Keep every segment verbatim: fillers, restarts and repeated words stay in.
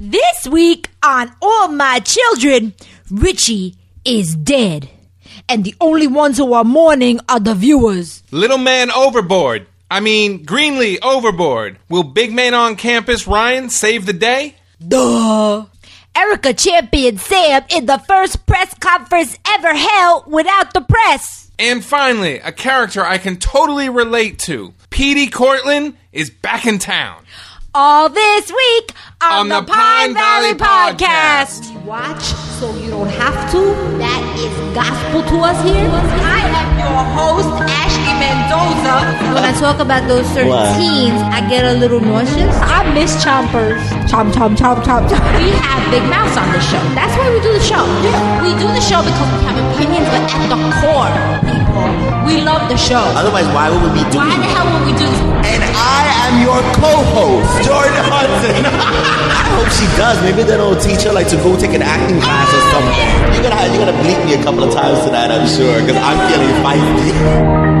This week on All My Children, Richie is dead. And the only ones who are mourning are the viewers. Little man overboard. I mean, Greenlee overboard. Will big man on campus, Ryan, save the day? Duh. Erica championed Sam in the first press conference ever held without the press. And finally, a character I can totally relate to. Petey Cortland is back in town. All this week on, on the, the Pine, Pine Valley, Valley Podcast. Podcast. Watch so you don't have to. That is gospel to us here. I am your host, Ashley Mendoza. When I talk about those certain what? teens, I get a little nauseous. I miss chompers. Chomp, chomp, chomp, chomp, chomp. We have Big Mouse on the show. That's why we do the show. Yeah. We do the show because we have opinions, but at the core, people, we love the show. Otherwise, why would we be doing Why the hell would we do this? And I am your co-host, Jordan Hudson. I hope she does. Maybe that'll teach her like to go take an acting class or something. You're gonna you're gonna bleep me a couple of times tonight, I'm sure, because I'm feeling feisty.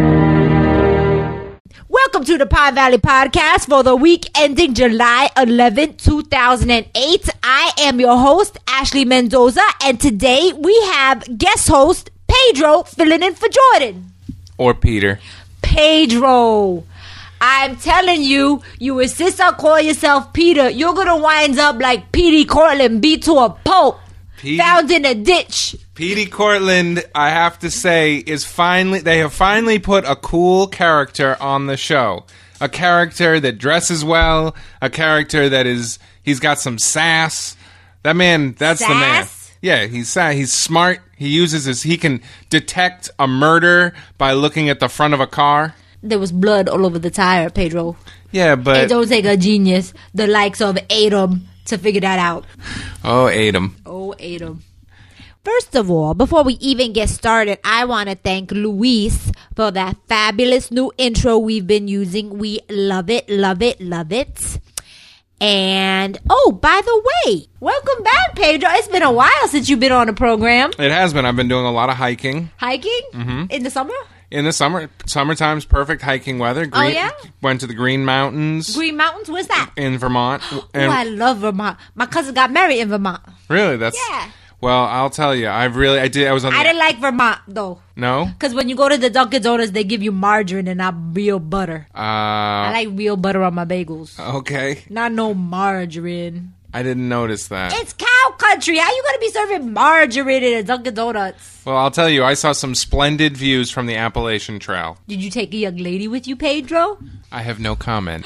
Welcome to the Pine Valley Podcast for the week ending July eleventh, two thousand eight. I am your host, Ashley Mendoza, and today we have guest host Pedro filling in for Jordan. Or Peter. Pedro. I'm telling you, you insist on calling yourself Peter, you're going to wind up like Petey Cortland beat to a pulp, Petey, found in a ditch. Petey Cortland, I have to say, is finally, they have finally put a cool character on the show. A character that dresses well, a character that is, he's got some sass. That man, that's sass? the man. Yeah, he's he's smart. He uses his, he can detect a murder by looking at the front of a car. There was blood all over the tire, Pedro. Yeah, but it don't take a genius, the likes of Adam, to figure that out. Oh, Adam. Oh, Adam. First of all, before we even get started, I want to thank Luis for that fabulous new intro we've been using. We love it, love it, love it. And, oh, by the way, welcome back, Pedro. It's been a while since you've been on the program. It has been. I've been doing a lot of hiking. Hiking? Mm-hmm. In the summer? In the summer. Summertime's perfect hiking weather. Green, oh, yeah? Went to the Green Mountains. Green Mountains? Where's that? In Vermont. Oh, I love Vermont. My cousin got married in Vermont. Really? That's Yeah. Well, I'll tell you. I really, I did, I was on the... I didn't like Vermont, though. No? Because when you go to the Dunkin' Donuts, they give you margarine and not real butter. Uh, I like real butter on my bagels. Okay. Not no margarine. I didn't notice that. It's cow country. How you going to be serving margarine in a Dunkin' Donuts? Well, I'll tell you, I saw some splendid views from the Appalachian Trail. Did you take a young lady with you, Pedro? I have no comment.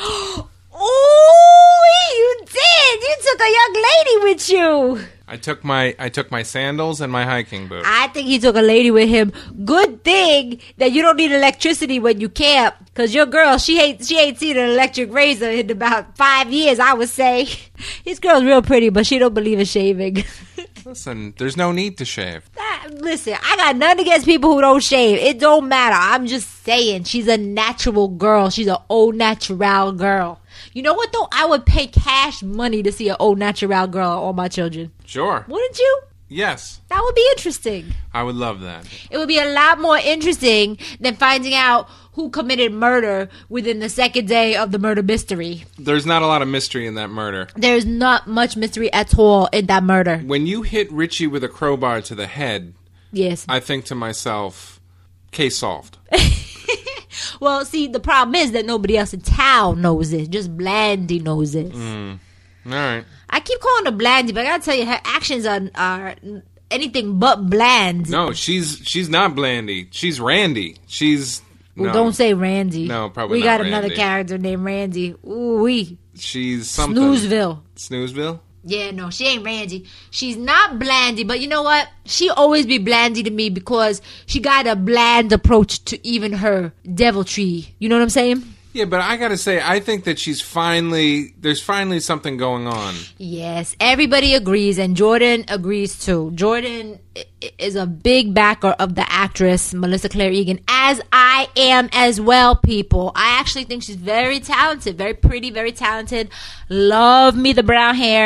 Oh, you did. You took a young lady with you. I took my I took my sandals and my hiking boots. I think he took a lady with him. Good thing that you don't need electricity when you camp, because your girl, she ain't she ain't seen an electric razor in about five years, I would say. His girl's real pretty, but she don't believe in shaving. Listen, there's no need to shave. That, listen, I got nothing against people who don't shave. It don't matter. I'm just saying, she's a natural girl. She's an au natural girl. You know what, though? I would pay cash money to see an au natural girl on my children. Sure. Wouldn't you? Yes. That would be interesting. I would love that. It would be a lot more interesting than finding out who committed murder within the second day of the murder mystery. There's not a lot of mystery in that murder. There's not much mystery at all in that murder. When you hit Richie with a crowbar to the head, yes, I think to myself, case solved. Well, see, the problem is that nobody else in town knows it. Just Blandy knows it. Mm. All right. I keep calling her Blandy, but I gotta tell you, her actions are, are anything but bland. No, she's she's not Blandy. She's Randy. She's Well, no. don't say Randy. No, probably we not got another Randy. character named Randy. Ooh wee. She's something. Snoozeville. Snoozeville? Yeah, no, she ain't Randy. She's not Blandy, but you know what? She always be Blandy to me because she got a bland approach to even her deviltry. You know what I'm saying? Yeah, but I gotta say, I think that she's finally, there's finally something going on. Yes, everybody agrees, and Jordan agrees too. Jordan is a big backer of the actress Melissa Claire Egan, as I am as well, people. I actually think she's very talented, very pretty, very talented. Love me the brown hair.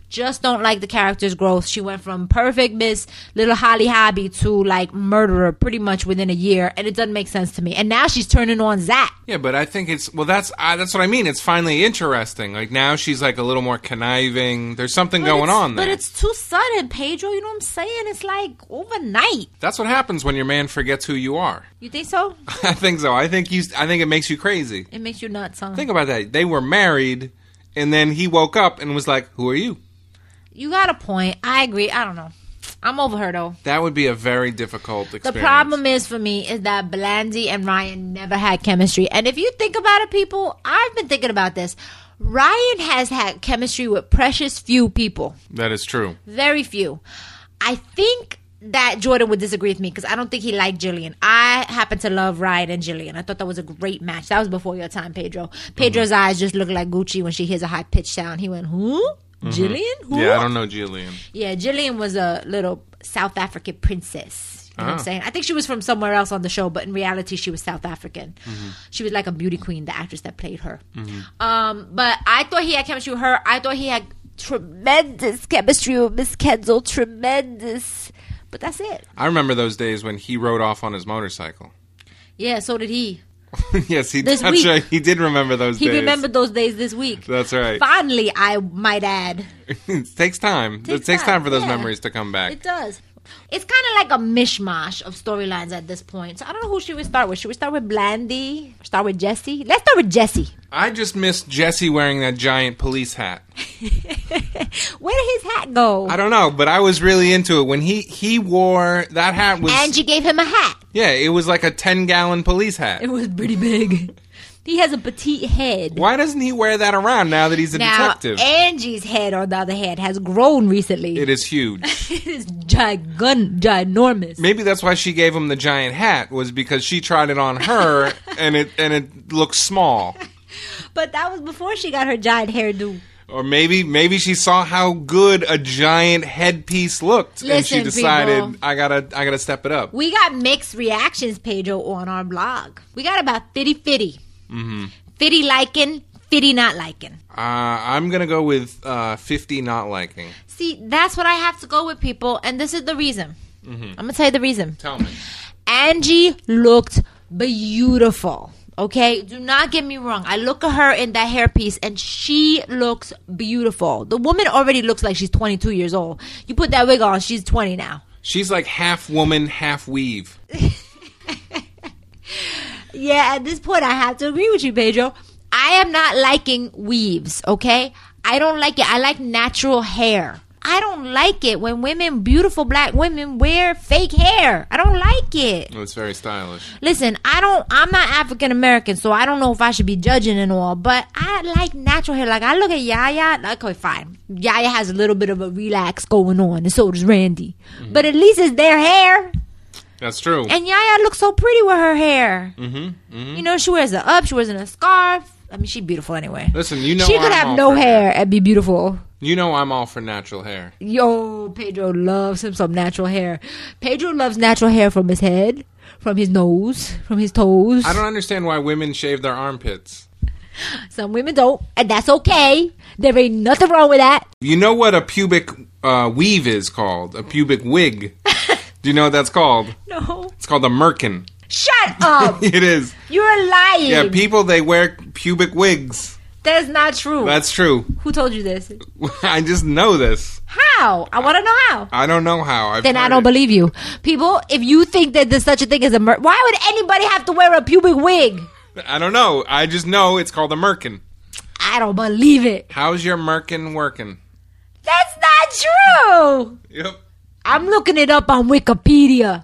just don't like the character's growth. She went from perfect Miss Little Holly Hobby to like murderer pretty much within a year, and it doesn't make sense to me. And now she's turning on Zach. Yeah, but I think it's well. That's uh, that's what I mean. It's finally interesting. Like now she's like a little more conniving. There's something But going it's- on there. But it's too sudden, Pedro. You know what I'm saying? It's like overnight. That's what happens when your man forgets who you are. You think so? I think so. I think you. I think it makes you crazy. It makes you nuts, huh? Think about that. They were married, and then he woke up and was like, "Who are you?" You got a point. I agree. I don't know. I'm over her, though. That would be a very difficult experience. The problem is, for me, is that Blandy and Ryan never had chemistry. And if you think about it, people, I've been thinking about this. Ryan has had chemistry with precious few people. That is true. Very few. I think that Jordan would disagree with me because I don't think he liked Jillian. I happen to love Ryan and Jillian. I thought that was a great match. That was before your time, Pedro. Pedro's mm-hmm. eyes just look like Gucci when she hears a high-pitched sound. He went, who? Mm-hmm. Jillian? Who? Yeah, I don't know Jillian. Yeah, Jillian was a little South African princess. You know oh. what I'm saying? I think she was from somewhere else on the show, but in reality, she was South African. Mm-hmm. She was like a beauty queen, the actress that played her. Mm-hmm. Um, but I thought he had chemistry with her. I thought he had tremendous chemistry with Miss Kenzel. Tremendous. But that's it. I remember those days when he rode off on his motorcycle. Yeah, so did he. Yes, he, this that's week. right. He did remember those he days. He remembered those days this week. That's right. Finally, I might add. It takes time. Takes it takes time, time for those yeah. memories to come back. It does. It's kind of like a mishmash of storylines at this point. So I don't know who should we start with. Should we start with Blandy? Start with Jesse? Let's start with Jesse. I just missed Jesse wearing that giant police hat. Where did his hat go? I don't know, but I was really into it. When he, he wore that hat was... Angie gave him a hat. Yeah, it was like a ten-gallon police hat. It was pretty big. He has a petite head. Why doesn't he wear that around now that he's a now, detective? Angie's head, on the other hand, has grown recently. It is huge. It is gigan- ginormous. Maybe that's why she gave him the giant hat, was because she tried it on her, and it and it looks small. But that was before she got her giant hairdo. Or maybe maybe she saw how good a giant headpiece looked, Listen, and she decided, people, I gotta I gotta step it up. We got mixed reactions, Pedro, on our blog. We got about fifty-fifty. Mm-hmm. fifty liking, fifty not liking. Uh, I'm going to go with uh, fifty not liking. See, that's what I have to go with, people. And this is the reason. Mm-hmm. I'm going to tell you the reason. Tell me. Angie looked beautiful. Okay? Do not get me wrong. I look at her in that hairpiece, and she looks beautiful. The woman already looks like she's twenty-two years old. You put that wig on, she's twenty now. She's like half woman, half weave. Yeah, at this point, I have to agree with you, Pedro. I am not liking weaves, okay? I don't like it. I like natural hair. I don't like it when women, beautiful black women, wear fake hair. I don't like it. Well, it's very stylish. Listen, I don't, I'm not African American, so I don't know if I should be judging and all, but I like natural hair. Like, I look at Yaya, okay, fine. Yaya has a little bit of a relax going on, and so does Randy. Mm-hmm. But at least it's their hair. That's true. And Yaya looks so pretty with her hair. Mm-hmm, mm-hmm. You know, she wears it up. She wears it in a scarf. I mean, she's beautiful anyway. Listen, you know she could I'm have no hair, hair and be beautiful. You know I'm all for natural hair. Yo, Pedro loves him some natural hair. Pedro loves natural hair from his head, from his nose, from his toes. I don't understand why women shave their armpits. Some women don't, and that's okay. There ain't nothing wrong with that. You know what a pubic uh, weave is called? A pubic wig. Do you know what that's called? No. It's called a merkin. Shut up. It is. You're lying. Yeah, people, they wear pubic wigs. That's not true. That's true. Who told you this? I just know this. How? I want to know how. I don't know how. I've then I don't it. believe you. People, if you think that there's such a thing as a merkin, why would anybody have to wear a pubic wig? I don't know. I just know it's called a merkin. I don't believe it. How's your merkin working? That's not true. Yep. I'm looking it up on Wikipedia.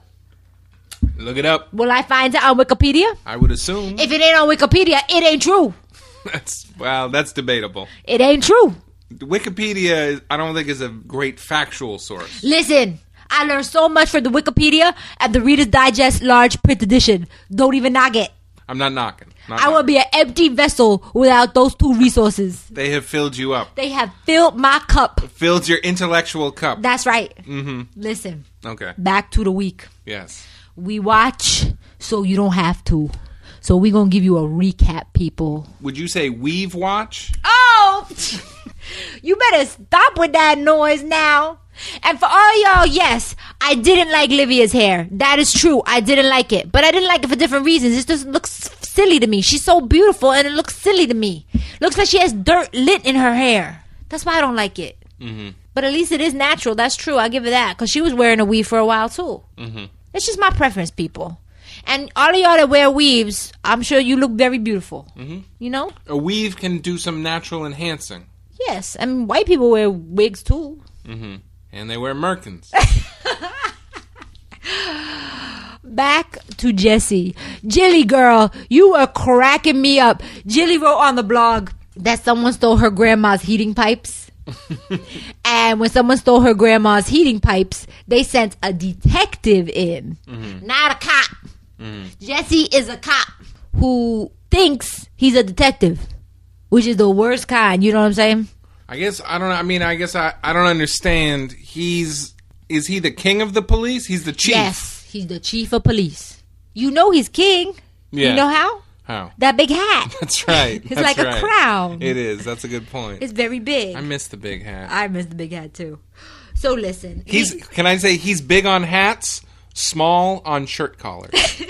Look it up. Will I find it on Wikipedia? I would assume. If it ain't on Wikipedia, it ain't true. That's well, that's debatable. It ain't true. Wikipedia, I don't think, is a great factual source. Listen, I learned so much from the Wikipedia and the Reader's Digest large print edition. Don't even knock it. I'm not knocking. Not I would be an empty vessel without those two resources. They have filled you up. They have filled my cup. Filled your intellectual cup. That's right. Mm-hmm. Listen. Okay. Back to the week. Yes. We watch so you don't have to. So we're going to give you a recap, people. Would you say weave watch? Oh! You better stop with that noise now. And for all y'all, yes, I didn't like Livia's hair. That is true. I didn't like it. But I didn't like it for different reasons. It just looks silly to me. She's so beautiful and it looks silly to me. Looks like she has dirt lit in her hair. That's why I don't like it. Mm-hmm. But at least it is natural. That's true. I'll give her that. Because she was wearing a weave for a while too. Mm-hmm. It's just my preference, people. And all of y'all that wear weaves, I'm sure you look very beautiful. Mm-hmm. You know? A weave can do some natural enhancing. Yes. I mean, white people wear wigs too. Mm-hmm. And they wear merkins. Back to Jessie. Jilly girl, you are cracking me up. Jilly wrote on the blog that someone stole her grandma's heating pipes. And when someone stole her grandma's heating pipes, they sent a detective in. Mm-hmm. Not a cop. Mm-hmm. Jessie is a cop who thinks he's a detective, which is the worst kind. You know what I'm saying? I guess I don't know. I mean, I guess I, I don't understand. He's is he the king of the police? He's the chief. Yes, he's the chief of police. You know he's king. Yeah. You know how? How? That big hat. That's right. It's That's like right. a crown. It is. That's a good point. It's very big. I miss the big hat. I miss the big hat too. So listen. He's. He, can I say he's big on hats, small on shirt collars.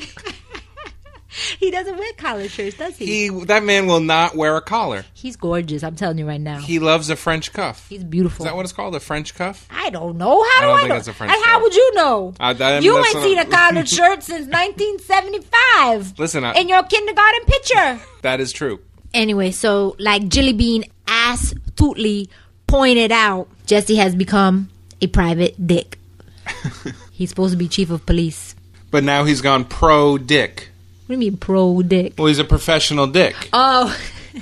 He doesn't wear collar shirts, does he? He that man will not wear a collar. He's gorgeous. I'm telling you right now. He loves a French cuff. He's beautiful. Is that what it's called? A French cuff? I don't know. How I do don't I think know? It's a French and cuff. how would you know? I, I, you ain't seen a collared shirt since nineteen seventy-five. Listen, I, in your kindergarten picture. That is true. Anyway, so like Jilly Bean astutely pointed out, Jessie has become a private dick. He's supposed to be chief of police. But now he's gone pro dick. What do you mean pro dick? Well, he's a professional dick. Oh.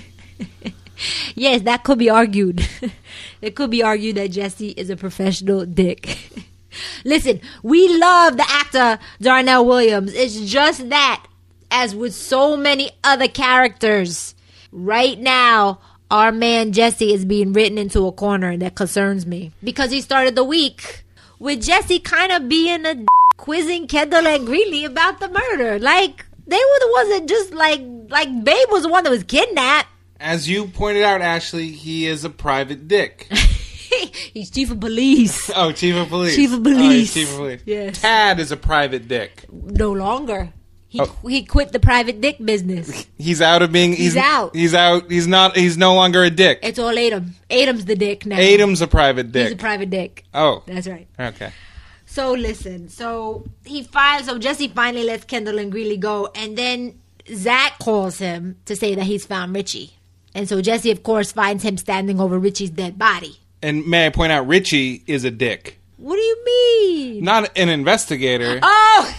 Yes, that could be argued. It could be argued that Jessie is a professional dick. Listen, we love the actor Darnell Williams. It's just that, as with so many other characters, right now, our man Jessie is being written into a corner, and that concerns me. Because he started the week with Jessie kind of being a d- quizzing Kendall and Greeley about the murder. Like, they were the ones that just, like, like Babe was the one that was kidnapped. As you pointed out, Ashley, he is a private dick. He's chief of police. Oh, chief of police. Chief of police. Oh, he's chief of police. Yes. Tad is a private dick. No longer. He oh. he quit the private dick business. He's out of being. He's, he's out. He's out. He's not. He's no longer a dick. It's all Adam. Adam's the dick now. Adam's a private dick. He's a private dick. Oh, that's right. Okay. So listen. So he files. So Jessie finally lets Kendall and Greeley go, and then Zach calls him to say that he's found Richie, and so Jessie, of course, finds him standing over Richie's dead body. And may I point out, Richie is a dick. What do you mean? Not an investigator. Oh.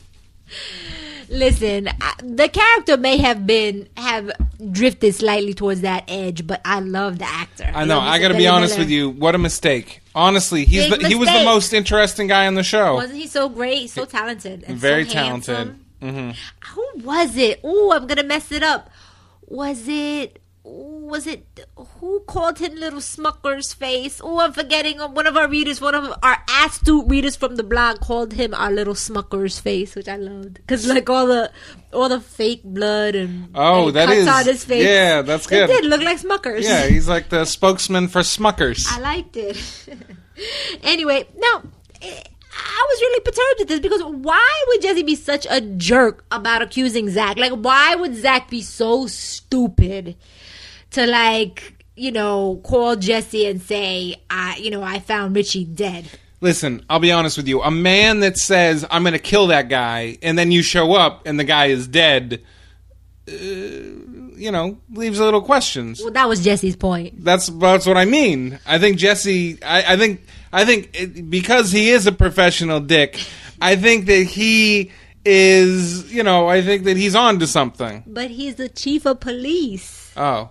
Listen, I, the character may have been have drifted slightly towards that edge, but I love the actor. I know. I got to be honest with you. What a mistake. Honestly, he's the, he was the most interesting guy on the show. Wasn't he so great? So talented. And Very so talented. Mm-hmm. Who was it? Oh, I'm gonna mess it up. Was it? Was it? Who called him Little Smucker's face? Oh, I'm forgetting. One of our readers, one of our astute readers from the blog, called him our Little Smucker's face, which I loved because like all the all the fake blood and oh, and that cuts is on his face. Yeah, that's good. It did look like Smuckers. Yeah, he's like the spokesman for Smuckers. I liked it. Anyway, no. I was really perturbed at this because why would Jessie be such a jerk about accusing Zach? Like, why would Zach be so stupid to, like, you know, call Jessie and say, I, you know, I found Richie dead? Listen, I'll be honest with you. A man that says, I'm going to kill that guy, and then you show up and the guy is dead, uh, you know, leaves a little questions. Well, that was Jessie's point. That's that's what I mean. I think Jessie, I, I think, I think it, because he is a professional dick, I think that he is, you know, I think that he's on to something. But he's the chief of police. Oh.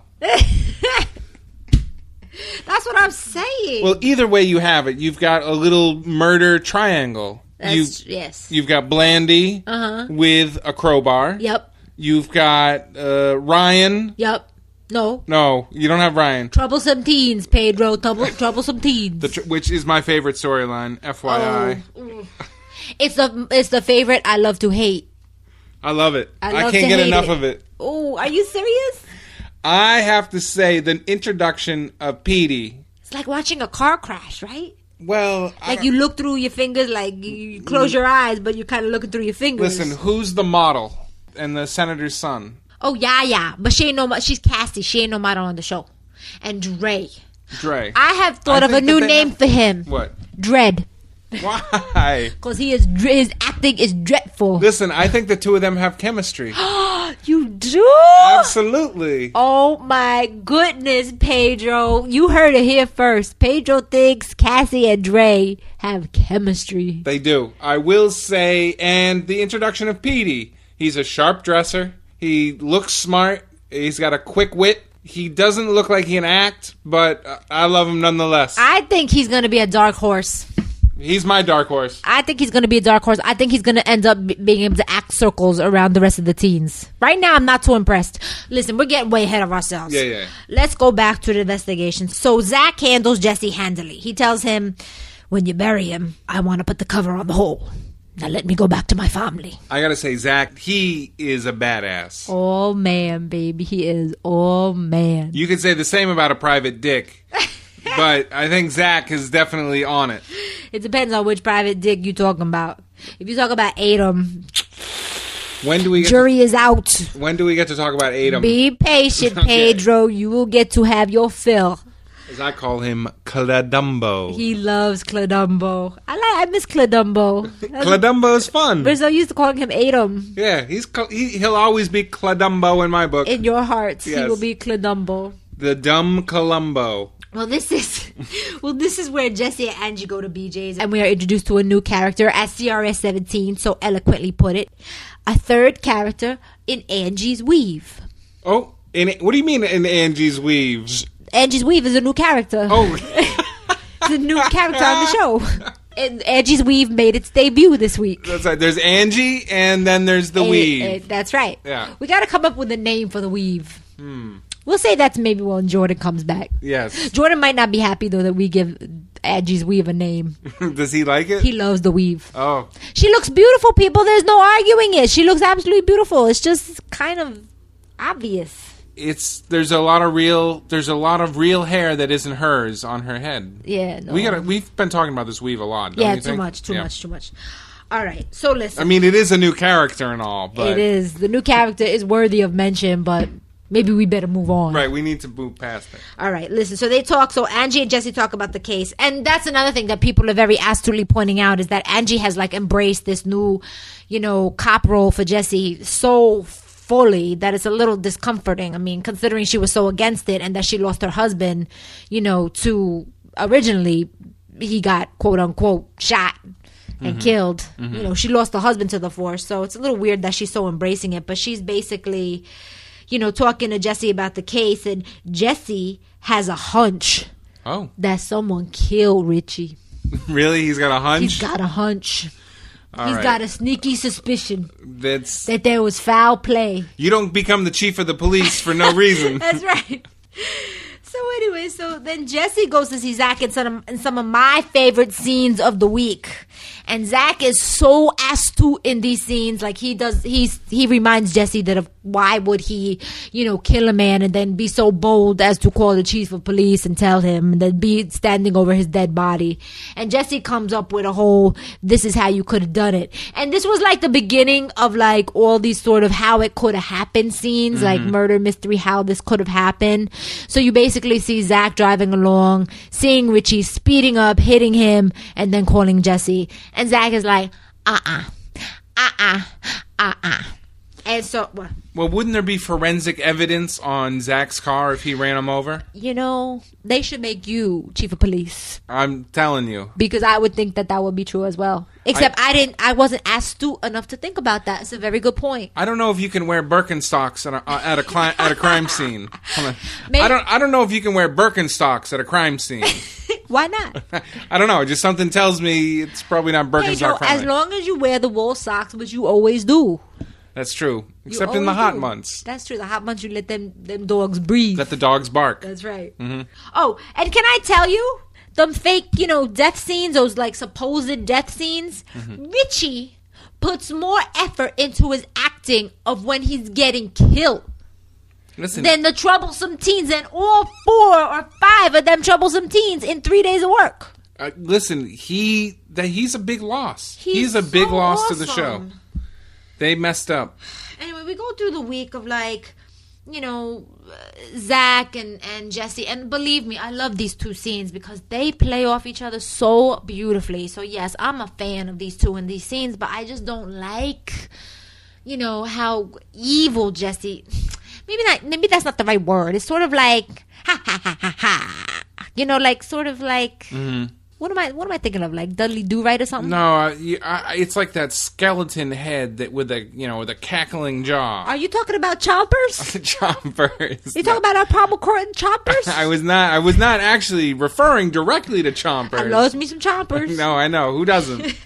That's what I'm saying. Well, either way you have it, you've got a little murder triangle. That's, you, yes. You've got Blandy uh-huh. with a crowbar. Yep. You've got uh, Ryan. Yep. No. No, you don't have Ryan. Troublesome teens, Pedro. Trouble, troublesome teens. The tr- which is my favorite storyline, F Y I. Oh. It's the it's the favorite I love to hate. I love it. I, I love can't to get hate enough it. of it. Oh, are you serious? I have to say the introduction of Petey. It's like watching a car crash, right? Well, like you look through your fingers, like you close your eyes, but you're kind of looking through your fingers. Listen, who's the model and the senator's son? Oh, yeah, yeah. But she ain't no, she's Cassie. She ain't no model on the show. And Dre. Dre. I have thought I of a new name have, for him. What? Dread. Why? Because he is his acting is dreadful. Listen, I think the two of them have chemistry. You do? Absolutely. Oh my goodness, Pedro! You heard it here first. Pedro thinks Cassie and Dre have chemistry. They do. I will say, and the introduction of Petey. He's a sharp dresser. He looks smart. He's got a quick wit. He doesn't look like he can act, but I love him nonetheless. I think he's going to be a dark horse. He's my dark horse. I think he's going to be a dark horse. I think he's going to end up b- being able to act circles around the rest of the teens. Right now, I'm not too impressed. Listen, we're getting way ahead of ourselves. Yeah, yeah. Let's go back to the investigation. So Zach handles Jesse handily. He tells him, when you bury him, I want to put the cover on the hole. Now let me go back to my family. I got to say, Zach, he is a badass. Oh, man, baby. He is. Oh, man. You could say the same about a private dick. But I think Zach is definitely on it. It depends on which private dick you're talking about. If you talk about Adam, when do we get jury to, is out. When do we get to talk about Adam? Be patient, Pedro. Okay. You will get to have your fill. As I call him, Cladumbo. He loves Cladumbo. I like. I miss Cladumbo. Cladumbo is fun. We're so used to calling him Adam. Yeah, he's he, he'll always be Cladumbo in my book. In your hearts, yes. He will be Cladumbo. The dumb Columbo. Well, this is well, this is where Jesse and Angie go to B J's, and we are introduced to a new character, as C R S seventeen so eloquently put it, a third character in Angie's Weave. Oh, in what do you mean in Angie's Weave? Angie's Weave is a new character. Oh, it's a new character on the show. And Angie's Weave made its debut this week. That's right. There's Angie, and then there's the and, Weave. And that's right. Yeah, we got to come up with a name for the Weave. Hmm. We'll say that's maybe when Jordan comes back. Yes. Jordan might not be happy, though, that we give Angie's Weave a name. Does he like it? He loves the Weave. Oh. She looks beautiful, people. There's no arguing it. She looks absolutely beautiful. It's just kind of obvious. It's there's a lot of real there's a lot of real hair that isn't hers on her head. Yeah, no. We got we've been talking about this Weave a lot. Don't yeah, you too think? much, too yeah. much, too much. All right, so listen. I mean, it is a new character and all, but it is. The new character is worthy of mention, but maybe we better move on. Right, we need to move past it. All right, listen. So they talk. So Angie and Jesse talk about the case, and that's another thing that people are very astutely pointing out is that Angie has like embraced this new, you know, cop role for Jesse so fully that it's a little discomforting. I mean, considering she was so against it and that she lost her husband, you know, to originally he got quote unquote shot and mm-hmm. killed. Mm-hmm. You know, she lost her husband to the force, so it's a little weird that she's so embracing it. But she's basically, you know, talking to Jesse about the case, and Jesse has a hunch oh. that someone killed Richie. Really? He's got a hunch? He's got a hunch. All He's right. got a sneaky suspicion That's, that there was foul play. You don't become the chief of the police for no reason. That's right. So anyway, so then Jesse goes to see Zach in some, in some of my favorite scenes of the week. And Zach is so astute in these scenes. Like he does, he's, he reminds Jesse that of why would he, you know, kill a man and then be so bold as to call the chief of police and tell him and then be standing over his dead body. And Jesse comes up with a whole, this is how you could have done it. And this was like the beginning of like all these sort of how it could have happened scenes, mm-hmm. like murder mystery, how this could have happened. So you basically see Zach driving along, seeing Richie speeding up, hitting him, and then calling Jesse. And Zach is like, uh-uh, uh-uh, uh-uh. And so, what? Well, wouldn't there be forensic evidence on Zach's car if he ran him over? You know, they should make you chief of police. I'm telling you. Because I would think that that would be true as well. Except I, I didn't, I wasn't astute enough to think about that. It's a very good point. I don't know if you can wear Birkenstocks at a, uh, at a, cli- at a crime scene. Maybe. I don't, I don't know if you can wear Birkenstocks at a crime scene. Why not? I don't know. Just something tells me it's probably not Birkenstock hey, friendly. As long as you wear the wool socks, which you always do. That's true. Except in the hot do. months. That's true. The hot months, you let them them dogs breathe. Let the dogs bark. That's right. Mm-hmm. Oh, and can I tell you, them fake, you know, death scenes, those like supposed death scenes, mm-hmm. Richie puts more effort into his acting of when he's getting killed. Listen. than the troublesome teens and all four or five of them troublesome teens in three days of work. Uh, listen, he that he's a big loss. He's, he's a big so loss awesome. to the show. They messed up. Anyway, we go through the week of like, you know, Zach and, and Jesse. And believe me, I love these two scenes because they play off each other so beautifully. So, yes, I'm a fan of these two in these scenes. But I just don't like, you know, how evil Jesse... Maybe not. Maybe that's not the right word. It's sort of like, ha, ha, ha, ha, ha. You know, like, sort of like... Mm-hmm. What am I? What am I thinking of? Like Dudley Do Right or something? No, uh, you, I, it's like that skeleton head that with a you know with a cackling jaw. Are you talking about choppers? Chompers. You talking about our Palmer Court choppers? I was not. I was not actually referring directly to chompers. I loves me some choppers. No, I know who doesn't.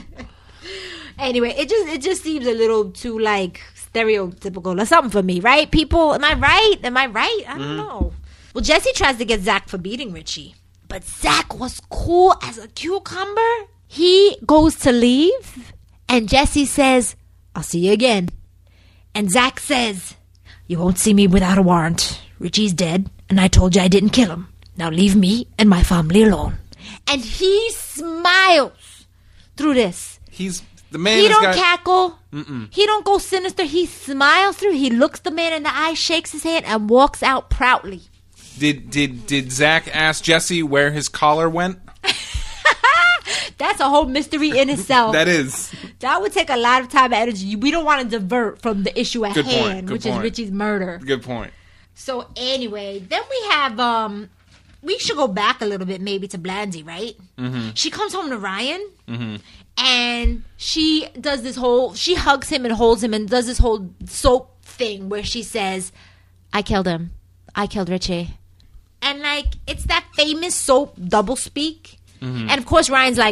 Anyway, it just it just seems a little too like stereotypical or something for me, right? People, am I right? Am I right? I don't mm-hmm. know. Well, Jesse tries to get Zach for beating Richie. But Zach was cool as a cucumber. He goes to leave, and Jesse says, I'll see you again. And Zach says, you won't see me without a warrant. Richie's dead, and I told you I didn't kill him. Now leave me and my family alone. And he smiles through this. He's the man. He don't got... cackle. Mm-mm. He don't go sinister. He smiles through. He looks the man in the eye, shakes his hand, and walks out proudly. Did did did Zach ask Jesse where his collar went? That's a whole mystery in itself. That is. That would take a lot of time and energy. We don't want to divert from the issue at Good hand, point. Good which point. is Richie's murder. Good point. So anyway, then we have um, we should go back a little bit maybe to Blandy, right? Mm-hmm. She comes home to Ryan, mm-hmm. and she does this whole. She hugs him and holds him and does this whole soap thing where she says, "I killed him. I killed Richie." And, like, it's that famous soap doublespeak. Mm-hmm. And, of course, Ryan's like,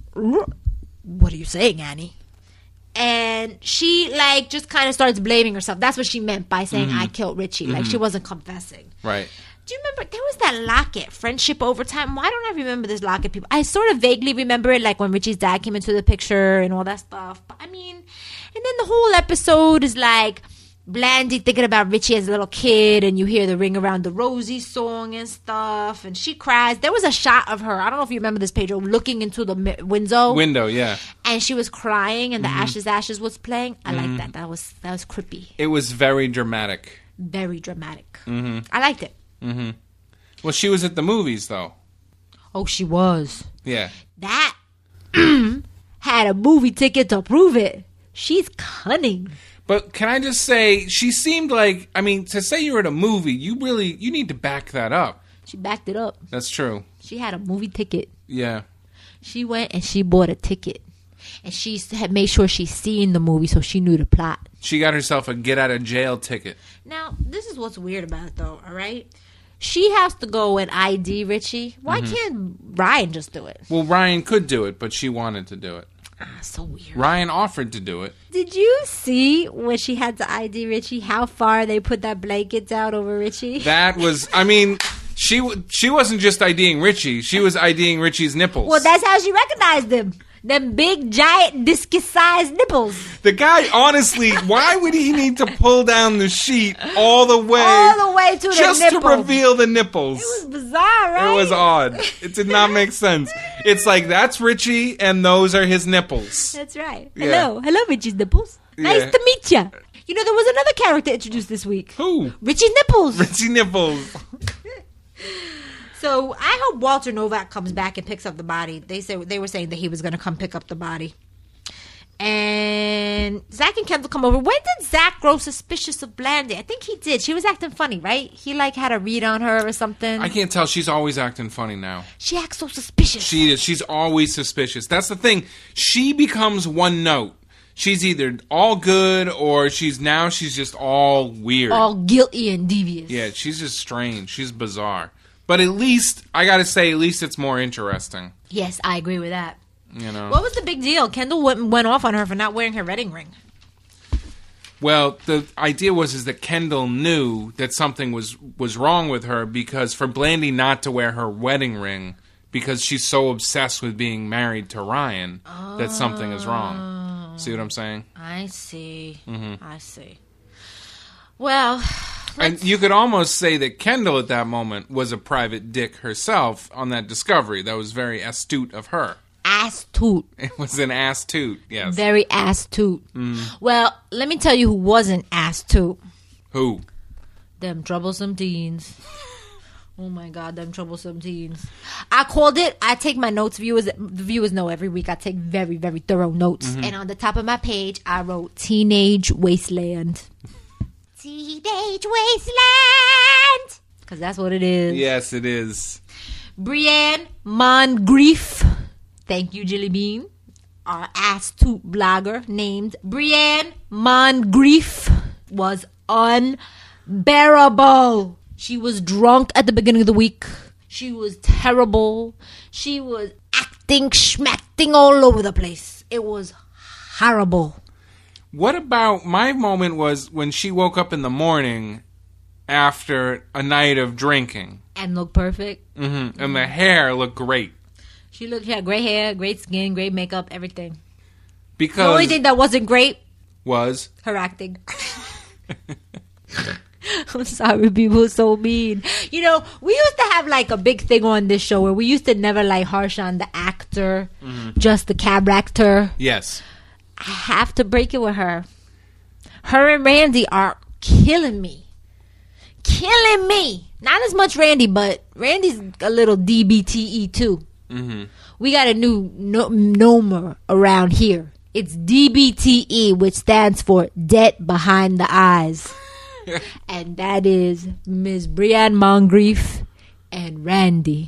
what are you saying, Annie? And she, like, just kind of starts blaming herself. That's what she meant by saying, mm-hmm. I killed Richie. Like, mm-hmm. she wasn't confessing. Right. Do you remember, there was that locket, Friendship Over Time. Why don't I remember this locket, people? I sort of vaguely remember it, like, when Richie's dad came into the picture and all that stuff. But, I mean, and then the whole episode is, like... Blandy thinking about Richie as a little kid, and you hear the Ring Around the Rosie song and stuff, and she cries. There was a shot of her, I don't know if you remember this, Pedro, looking into the mi- window. Window, yeah. And she was crying, and the mm-hmm. Ashes, Ashes was playing. I mm-hmm. liked that. That was that was creepy. It was very dramatic. Very dramatic. Mm-hmm. I liked it. Mm-hmm. Well, she was at the movies, though. Oh, she was. Yeah. That had a movie ticket to prove it. She's cunning. But can I just say, she seemed like, I mean, to say you're at a movie, you really, you need to back that up. She backed it up. That's true. She had a movie ticket. Yeah. She went and she bought a ticket. And she had made sure she's seen the movie so she knew the plot. She got herself a get-out-of-jail ticket. Now, this is what's weird about it, though, all right? She has to go and I D Richie. Why mm-hmm. can't Ryan just do it? Well, Ryan could do it, but she wanted to do it. Ah, so weird. Ryan offered to do it. Did you see when she had to I D Richie how far they put that blanket down over Richie? That was, I mean, she she wasn't just IDing Richie. She was IDing Richie's nipples. Well, that's how she recognized him. Them big, giant, discus-sized nipples. The guy, honestly, why would he need to pull down the sheet all the way? All the way to the just nipple. to reveal the nipples. It was bizarre, right? It was odd. It did not make sense. It's like, that's Richie, and those are his nipples. That's right. Yeah. Hello. Hello, Richie's nipples. Yeah. Nice to meet you. You know, there was another character introduced this week. Who? Richie's nipples. Richie nipples. So I hope Walter Novak comes back and picks up the body. They said they were saying that he was going to come pick up the body. And Zach and Kendall come over. When did Zach grow suspicious of Blandy? I think he did. She was acting funny, right? He like had a read on her or something. I can't tell. She's always acting funny now. She acts so suspicious. She is. She's always suspicious. That's the thing. She becomes one note. She's either all good or she's now she's just all weird. All guilty and devious. Yeah, she's just strange. She's bizarre. But at least, I gotta say, at least it's more interesting. Yes, I agree with that. You know. What was the big deal? Kendall went, went off on her for not wearing her wedding ring. Well, the idea was is that Kendall knew that something was, was wrong with her because for Blandy not to wear her wedding ring because she's so obsessed with being married to Ryan oh. that something is wrong. See what I'm saying? I see. Mm-hmm. I see. Well, And you could almost say that Kendall at that moment was a private dick herself on that discovery. That was very astute of her. Astute. It was an astute, yes. Very astute. Mm. Well, let me tell you who wasn't astute. Who? Them troublesome teens. Oh my God, them troublesome teens. I called it, I take my notes, viewers, the viewers know every week I take very, very thorough notes. Mm-hmm. And on the top of my page, I wrote Teenage Wasteland. Teenage Wasteland! Because that's what it is. Yes, it is. Brienne Moncrief. Thank you, Jilly Bean. Our astute blogger named Brienne Moncrief was unbearable. She was drunk at the beginning of the week. She was terrible. She was acting, schmacting all over the place. It was horrible. What about my moment was when she woke up in the morning after a night of drinking. And looked perfect. Mm-hmm. And mm-hmm. the hair looked great. She looked, she had great hair, great skin, great makeup, everything. Because the only thing that wasn't great was her acting. I'm sorry, people are so mean. You know, we used to have like a big thing on this show where we used to never like harsh on the actor, mm-hmm. just the character. Yes. I have to break it with her. Her and Randy are killing me. Killing me. Not as much Randy, but Randy's a little D B T E too. Mm-hmm. We got a new no- nomer around here. It's D B T E, which stands for Debt Behind the Eyes. And that is Miss Brienne Moncrief and Randy.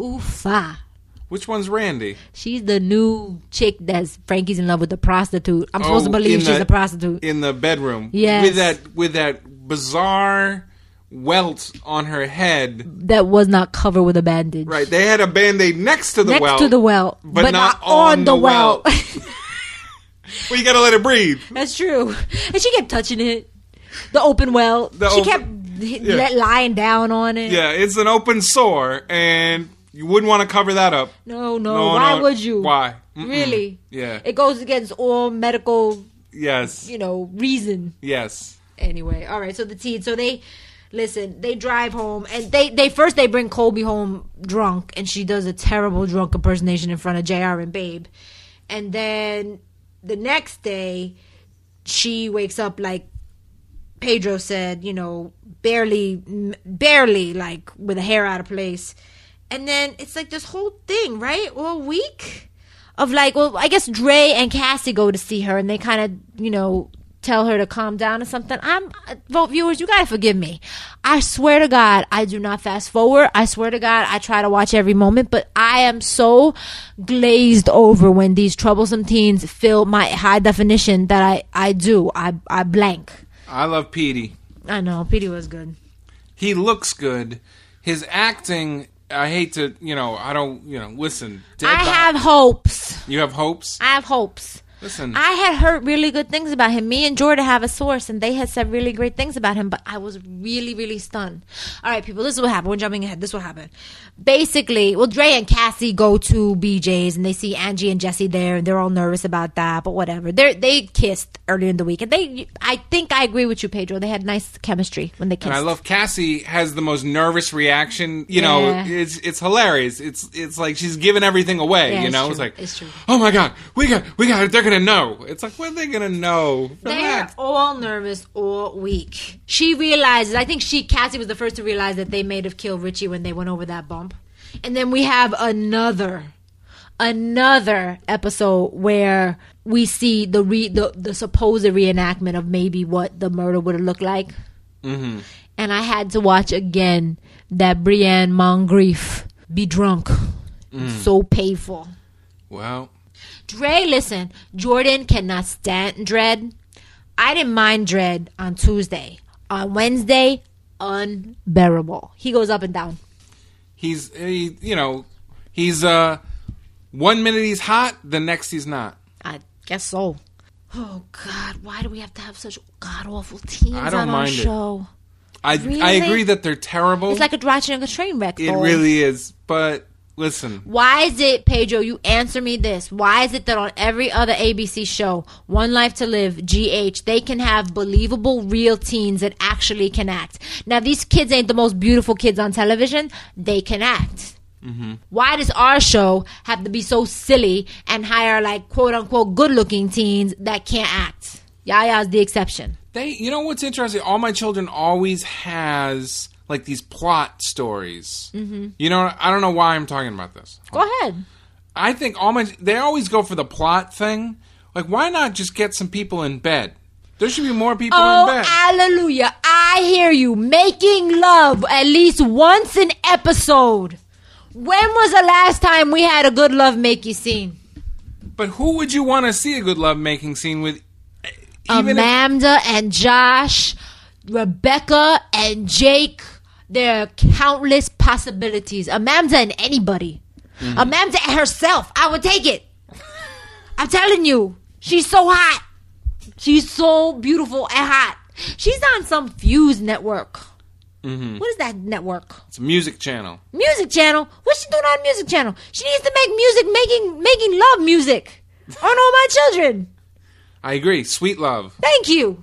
Oofa. Which one's Randy? She's the new chick that's Frankie's in love with the prostitute. I'm oh, supposed to believe she's the, a prostitute. In the bedroom. Yes. With that with that bizarre welt on her head. That was not covered with a bandage. Right. They had a Band-Aid next to the next welt. Next to the welt. But, but not, not on, on the, the welt. Well, you gotta let it breathe. That's true. And she kept touching it. The open well. The she open, kept yeah. let, lying down on it. Yeah, it's an open sore, and you wouldn't want to cover that up. No, no. no Why no. would you? Why? Mm-mm. Really? Yeah. It goes against all medical. Yes. You know, reason. Yes. Anyway, all right. So the teen. So they listen. They drive home, and they they first they bring Colby home drunk, and she does a terrible drunk impersonation in front of J R and Babe, and then the next day she wakes up like Pedro said, you know, barely, barely, like, with a hair out of place. And then it's like this whole thing, right? All week of like, well, I guess Dre and Cassie go to see her and they kind of, you know, tell her to calm down or something. I'm, vote viewers, you gotta forgive me. I swear to God, I do not fast forward. I swear to God, I try to watch every moment, but I am so glazed over when these troublesome teens fill my high definition that I, I do. I, I blank. I love Petey. I know. Petey was good. He looks good. His acting, I hate to, you know, I don't, you know, listen. I have hopes. You have hopes? I have hopes. Listen. I had heard really good things about him. Me and Jordan have a source, and they had said really great things about him, but I was really, really stunned. All right, people, this is what happened. We're jumping ahead. This is what happened. Basically, well, Dre and Cassie go to B J's, and they see Angie and Jesse there, and they're all nervous about that, but whatever. They they kissed earlier in the week, and they, I think I agree with you, Pedro. They had nice chemistry when they kissed. And I love Cassie has the most nervous reaction. You know, yeah. it's it's hilarious. It's it's like she's giving everything away, yeah, you know? It's, it's like, it's true. Oh my God, we got, we got it. They're going to know. It's like, what are they going to know? They're that? all nervous all week. She realizes, I think she, Cassie was the first to realize that they may have killed Richie when they went over that bump. And then we have another, another episode where we see the re, the, the supposed reenactment of maybe what the murder would have looked like. Mm-hmm. And I had to watch again that Brienne Moncrief be drunk. Mm. So painful. Well, Dre, listen, Jordan cannot stand Dread. I didn't mind Dread on Tuesday. On Wednesday, unbearable. He goes up and down. He's, he, you know, he's, uh, one minute he's hot, the next he's not. I guess so. Oh, God, why do we have to have such god-awful teens I don't on mind our show? It. I, really? I agree that they're terrible. It's like a watching a train wreck, It though. really is, but Listen. Why is it, Pedro, you answer me this. Why is it that on every other A B C show, One Life to Live, G H, they can have believable, real teens that actually can act? Now, these kids ain't the most beautiful kids on television. They can act. Mm-hmm. Why does our show have to be so silly and hire, like, quote-unquote, good-looking teens that can't act? Yaya's the exception. They, you know what's interesting? All My Children always has... like these plot stories. Mm-hmm. You know, I don't know why I'm talking about this. Go ahead. I think all my they always go for the plot thing. Like, why not just get some people in bed? There should be more people oh, in bed. Hallelujah. I hear you. Making love at least once an episode. When was the last time we had a good love-making scene? But who would you want to see a good love-making scene with? Even Amanda if- and Josh, Rebecca and Jake. There are countless possibilities. Amanda and anybody. Mm-hmm. Amanda and herself. I would take it. I'm telling you. She's so hot. She's so beautiful and hot. She's on some Fuse network. Mm-hmm. What is that network? It's a music channel. Music channel? What's she doing on a music channel? She needs to make music, making making love music. On All My Children. I agree. Sweet love. Thank you.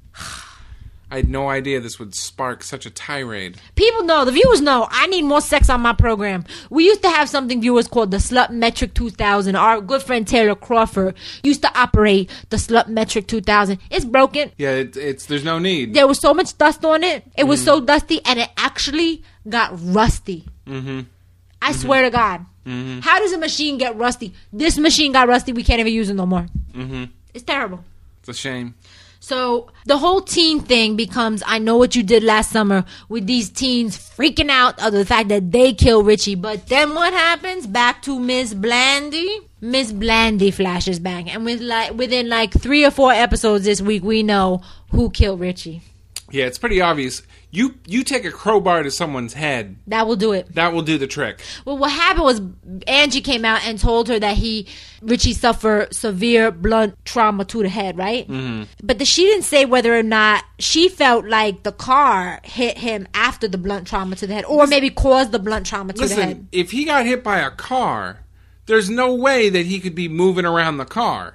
I had no idea this would spark such a tirade. People know, the viewers know, I need more sex on my program. We used to have something viewers called the Slut Metric two thousand. Our good friend Taylor Crawford used to operate the Slut Metric two thousand. It's broken. Yeah, it, it's there's no need. There was so much dust on it. It was mm. so dusty, and it actually got rusty. Mm-hmm. I mm-hmm. swear to God. Mm-hmm. How does a machine get rusty? This machine got rusty. We can't even use it no more. Mm-hmm. It's terrible. It's a shame. So the whole teen thing becomes, I know what you did last summer with these teens freaking out of the fact that they kill Richie. But then what happens? Back to Miss Blandy. Miss Blandy flashes back. And with like within like three or four episodes this week, we know who killed Richie. Yeah, it's pretty obvious. You you take a crowbar to someone's head. That will do it. That will do the trick. Well, what happened was Angie came out and told her that he, Richie suffered severe blunt trauma to the head, right? Mm-hmm. But the, she didn't say whether or not she felt like the car hit him after the blunt trauma to the head, or listen, maybe caused the blunt trauma to listen, the head. If he got hit by a car, there's no way that he could be moving around the car.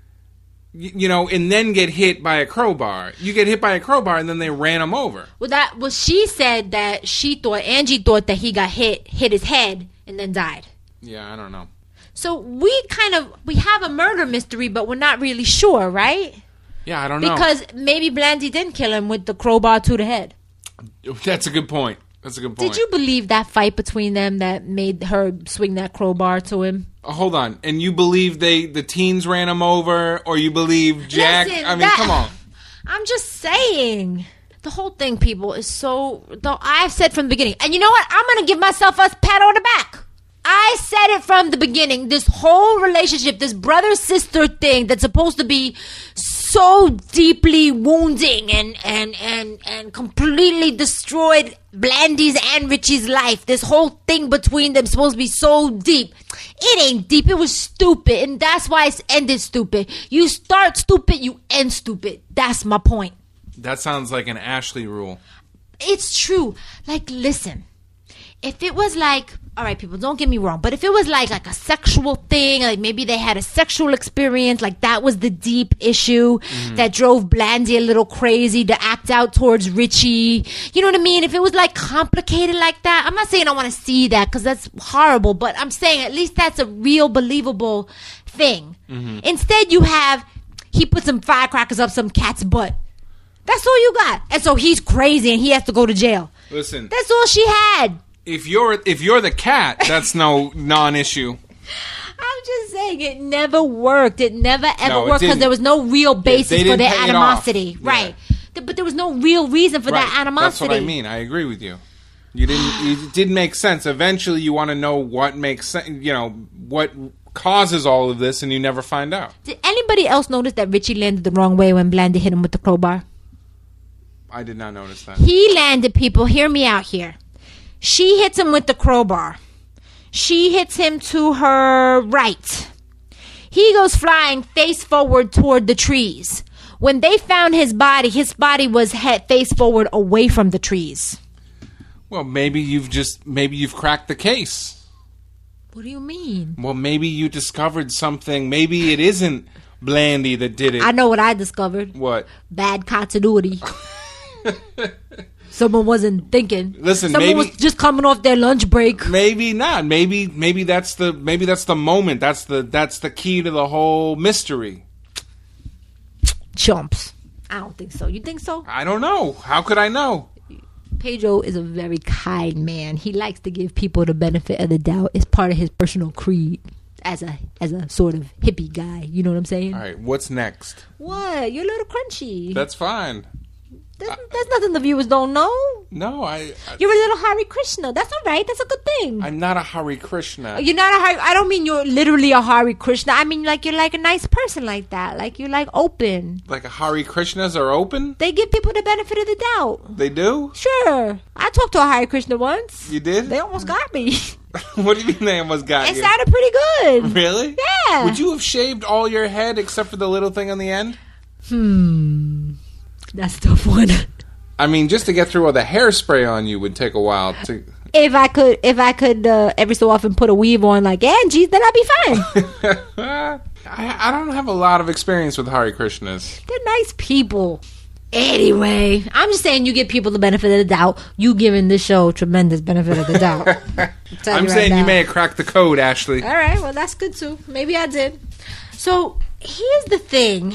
You know, and then get hit by a crowbar. You get hit by a crowbar, and then they ran him over. Well, that well, she said that she thought Angie thought that he got hit, hit his head, and then died. Yeah, I don't know. So we kind of we have a murder mystery, but we're not really sure, right? Yeah, I don't know because maybe Blandy didn't kill him with the crowbar to the head. That's a good point. That's a good point. Did you believe that fight between them that made her swing that crowbar to him? Uh, hold on. And you believe they the teens ran him over, or you believe Jack? Listen, I mean, that, come on. I'm just saying. The whole thing, people, is so... Though I've said from the beginning. And you know what? I'm going to give myself a pat on the back. I said it from the beginning. This whole relationship, this brother-sister thing that's supposed to be so deeply wounding and, and, and, and completely destroyed Blandy's and Richie's life. This whole thing between them is supposed to be so deep. It ain't deep. It was stupid. And that's why it's ended stupid. You start stupid, you end stupid. That's my point. That sounds like an Ashley rule. It's true. Like, listen. If it was like... All right, people, don't get me wrong. But if it was like like a sexual thing, like maybe they had a sexual experience, like that was the deep issue mm-hmm. that drove Blandy a little crazy to act out towards Richie. You know what I mean? If it was like complicated like that, I'm not saying I want to see that because that's horrible. But I'm saying at least that's a real believable thing. Mm-hmm. Instead, you have, he put some firecrackers up some cat's butt. That's all you got. And so he's crazy and he has to go to jail. Listen. That's all she had. If you're if you're the cat, that's no non-issue. I'm just saying it never worked. It never ever no, worked because there was no real basis yeah, for their animosity, right? Yeah. But there was no real reason for right. that animosity. That's what I mean. I agree with you. You didn't. It didn't make sense. Eventually, you want to know what makes sense. You know what causes all of this, and you never find out. Did anybody else notice that Richie landed the wrong way when Blandy hit him with the crowbar? I did not notice that. He landed. People, hear me out here. She hits him with the crowbar. She hits him to her right. He goes flying face forward toward the trees. When they found his body, his body was head face forward away from the trees. Well, maybe you've just maybe you've cracked the case. What do you mean? Well, maybe you discovered something. Maybe it isn't Blandy that did it. I know what I discovered. What? Bad continuity. Someone wasn't thinking. Listen, someone maybe, was just coming off their lunch break. Maybe not. Maybe maybe that's the maybe that's the moment. That's the that's the key to the whole mystery. Chumps. I don't think so. You think so? I don't know. How could I know? Pedro is a very kind man. He likes to give people the benefit of the doubt. It's part of his personal creed as a as a sort of hippie guy. You know what I'm saying? All right. What's next? What? You're a little crunchy. That's fine. There's, there's nothing the viewers don't know. No, I, I... You're a little Hare Krishna. That's all right. That's a good thing. I'm not a Hare Krishna. You're not a Hare... I don't mean you're literally a Hare Krishna. I mean like you're like a nice person like that. Like you're like open. Like a Hare Krishnas are open? They give people the benefit of the doubt. They do? Sure. I talked to a Hare Krishna once. You did? They almost got me. What do you mean they almost got it you? It sounded pretty good. Really? Yeah. Would you have shaved all your head except for the little thing on the end? Hmm. That's a tough one. I mean, just to get through all the hairspray on you would take a while. To... If I could, if I could, uh, every so often put a weave on like Angie's, then I'd be fine. I, I don't have a lot of experience with Hare Krishnas. They're nice people. Anyway, I'm just saying you give people the benefit of the doubt. You giving this show tremendous benefit of the doubt. I'm you saying right you may have cracked the code, Ashley. All right, well, that's good too. Maybe I did. So, here's the thing.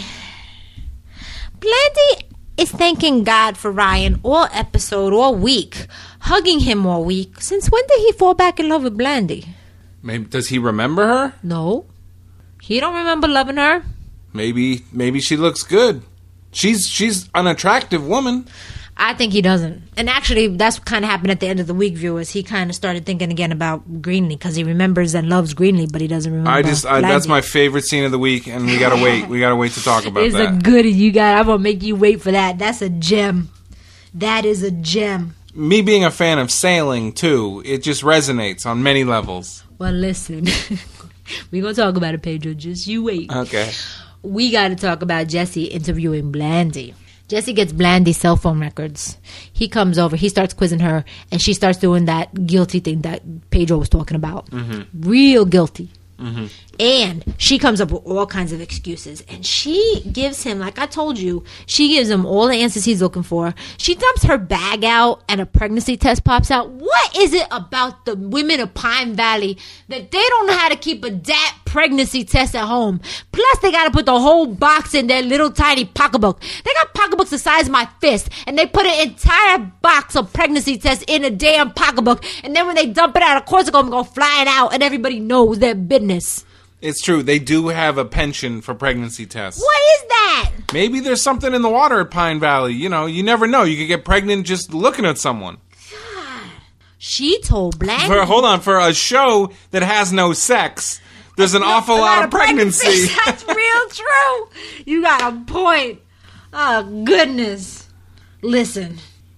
Blandy is thanking God for Ryan all episode, all week. Hugging him all week. Since when did he fall back in love with Blandy? Maybe does he remember her? No. He don't remember loving her. Maybe maybe she looks good. She's she's an attractive woman. I think he doesn't. And actually, that's what kind of happened at the end of the week, viewers. He kind of started thinking again about Greenlee because he remembers and loves Greenlee, but he doesn't remember. I just I, that's my favorite scene of the week, and we gotta wait. We gotta wait to talk about it's that. It's a goodie. You got. I'm gonna make you wait for that. That's a gem. That is a gem. Me being a fan of sailing too, it just resonates on many levels. Well, listen, we're gonna talk about it, Pedro. Just you wait. Okay. We got to talk about Jesse interviewing Blandy. Jesse gets Blandy's cell phone records. He comes over. He starts quizzing her. And she starts doing that guilty thing that Pedro was talking about. Mm-hmm. Real guilty. Mm-hmm. And she comes up with all kinds of excuses. And she gives him, like I told you, she gives him all the answers he's looking for. She dumps her bag out and a pregnancy test pops out. What is it about the women of Pine Valley that they don't know how to keep a D A T pregnancy test at home? Plus, they got to put the whole box in their little tiny pocketbook. They got pocketbooks the size of my fist. And they put an entire box of pregnancy tests in a damn pocketbook. And then when they dump it out, of course it's going to go flying out. And everybody knows their business. It's true. They do have a penchant for pregnancy tests. What is that? Maybe there's something in the water at Pine Valley. You know, you never know. You could get pregnant just looking at someone. God. She told Blandy. For, hold on. For a show that has no sex, there's an awful lot, lot of pregnancy. pregnancy. That's real true. You got a point. Oh, goodness. Listen.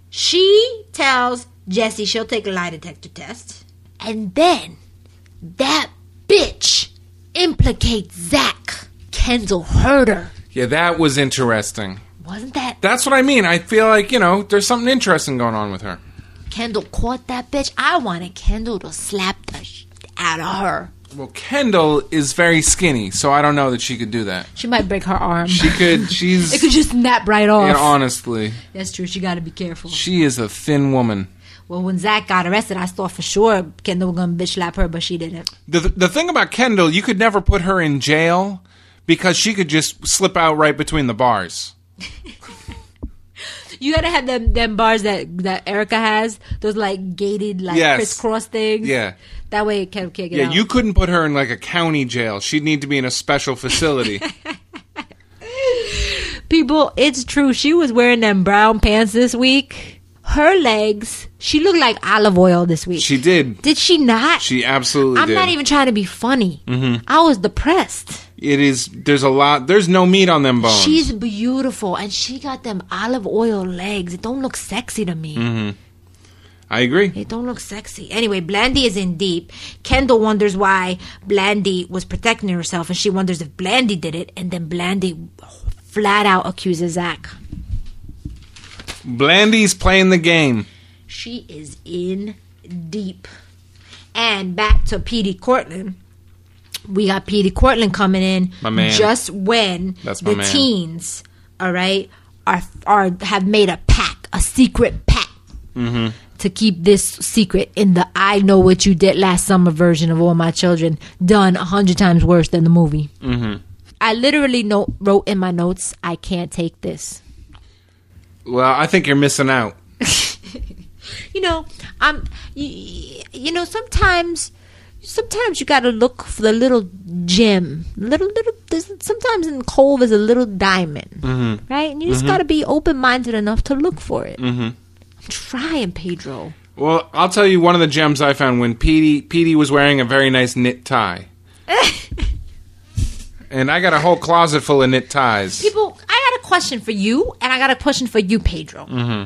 She tells Jesse she'll take a lie detector test. And then that bitch implicates Zach. Kendall heard her. Yeah, that was interesting. Wasn't that? That's what I mean. I feel like, you know, there's something interesting going on with her. Kendall caught that bitch. I wanted Kendall to slap the shit out of her. Well, Kendall is very skinny, so I don't know that she could do that. She might break her arm. She could. She's. It could just snap right off. And honestly. That's true. She got to be careful. She is a thin woman. Well, when Zach got arrested, I thought for sure Kendall was going to bitch slap her, but she didn't. The the thing about Kendall, you could never put her in jail because she could just slip out right between the bars. You gotta have them them bars that, that Erica has, those like gated, like yes. crisscross things. Yeah. That way it can't, can't get yeah, out. you couldn't put her in like a county jail. She'd need to be in a special facility. People, it's true. She was wearing them brown pants this week. Her legs, she looked like olive oil this week. She did. Did she not? She absolutely I'm did. not even trying to be funny. Mm-hmm. I was depressed. It is, there's a lot, there's no meat on them bones. She's beautiful, and she got them olive oil legs. It don't look sexy to me. Mm-hmm. I agree. It don't look sexy. Anyway, Blandy is in deep. Kendall wonders why Blandy was protecting herself, and she wonders if Blandy did it, and then Blandy flat out accuses Zach. Blandy's playing the game. She is in deep. And back to Petey Cortland. We got Petey Cortland coming in. My man. Just when That's my the man. teens, all right, are are have made a pact, a secret pact. Mm-hmm. To keep this secret in the I Know What You Did Last Summer version of All My Children, done a hundred times worse than the movie. Mm-hmm. I literally note, wrote in my notes, I can't take this. Well, I think you're missing out. You know, I'm. You, you know, sometimes, sometimes you got to look for the little gem, little little. Sometimes in coal there's a little diamond, mm-hmm. right? And you just mm-hmm. got to be open minded enough to look for it. Mm-hmm. I'm trying, Pedro. Well, I'll tell you one of the gems I found when Petey Petey was wearing a very nice knit tie. And I got a whole closet full of knit ties. People, I got a question for you, and I got a question for you, Pedro. Mm-hmm.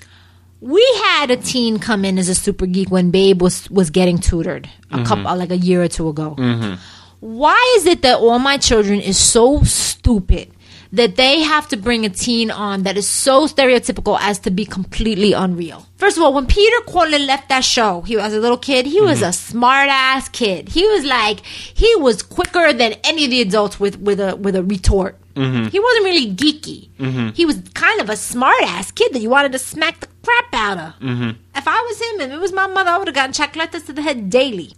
We had a teen come in as a super geek when Babe was, was getting tutored a mm-hmm. couple, like a year or two ago. Mm-hmm. Why is it that All My Children is so stupid that they have to bring a teen on that is so stereotypical as to be completely unreal? First of all, when Peter Cortland left that show, he was a little kid, he was mm-hmm. a smart-ass kid. He was like, he was quicker than any of the adults with, with a with a retort. Mm-hmm. He wasn't really geeky. Mm-hmm. He was kind of a smart-ass kid that you wanted to smack the crap out of. Mm-hmm. If I was him and it was my mother, I would have gotten chocolates to the head daily.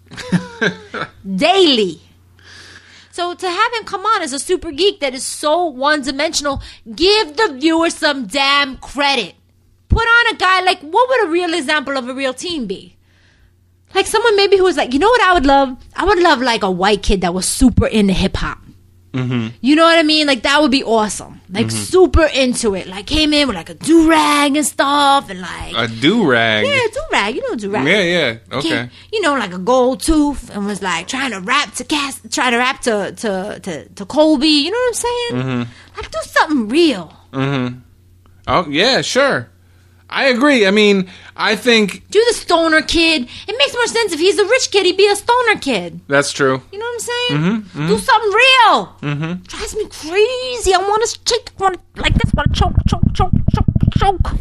Daily. So to have him come on as a super geek that is so one-dimensional, give the viewer some damn credit. Put on a guy like, what would a real example of a real teen be? Like someone maybe who was like, you know what I would love? I would love like a white kid that was super into hip-hop. Mm-hmm. You know what I mean? Like that would be awesome. Like mm-hmm. super into it. Like came in with like a do-rag and stuff and like a do-rag. Yeah, do-rag. You know do-rag. Yeah, yeah. Okay. Came, you know, like a gold tooth and was like trying to rap to cast, trying to rap to to to, to Colby. You know what I'm saying? Mm-hmm. Like do something real. Mm-hmm. Oh yeah, sure. I agree. I mean, I think... Do the stoner kid. It makes more sense if he's a rich kid, he'd be a stoner kid. That's true. You know what I'm saying? Mm-hmm, mm-hmm. Do something real. Mm-hmm. Drives me crazy. I want to shake, want to, like this, want to choke, choke, choke, choke, choke.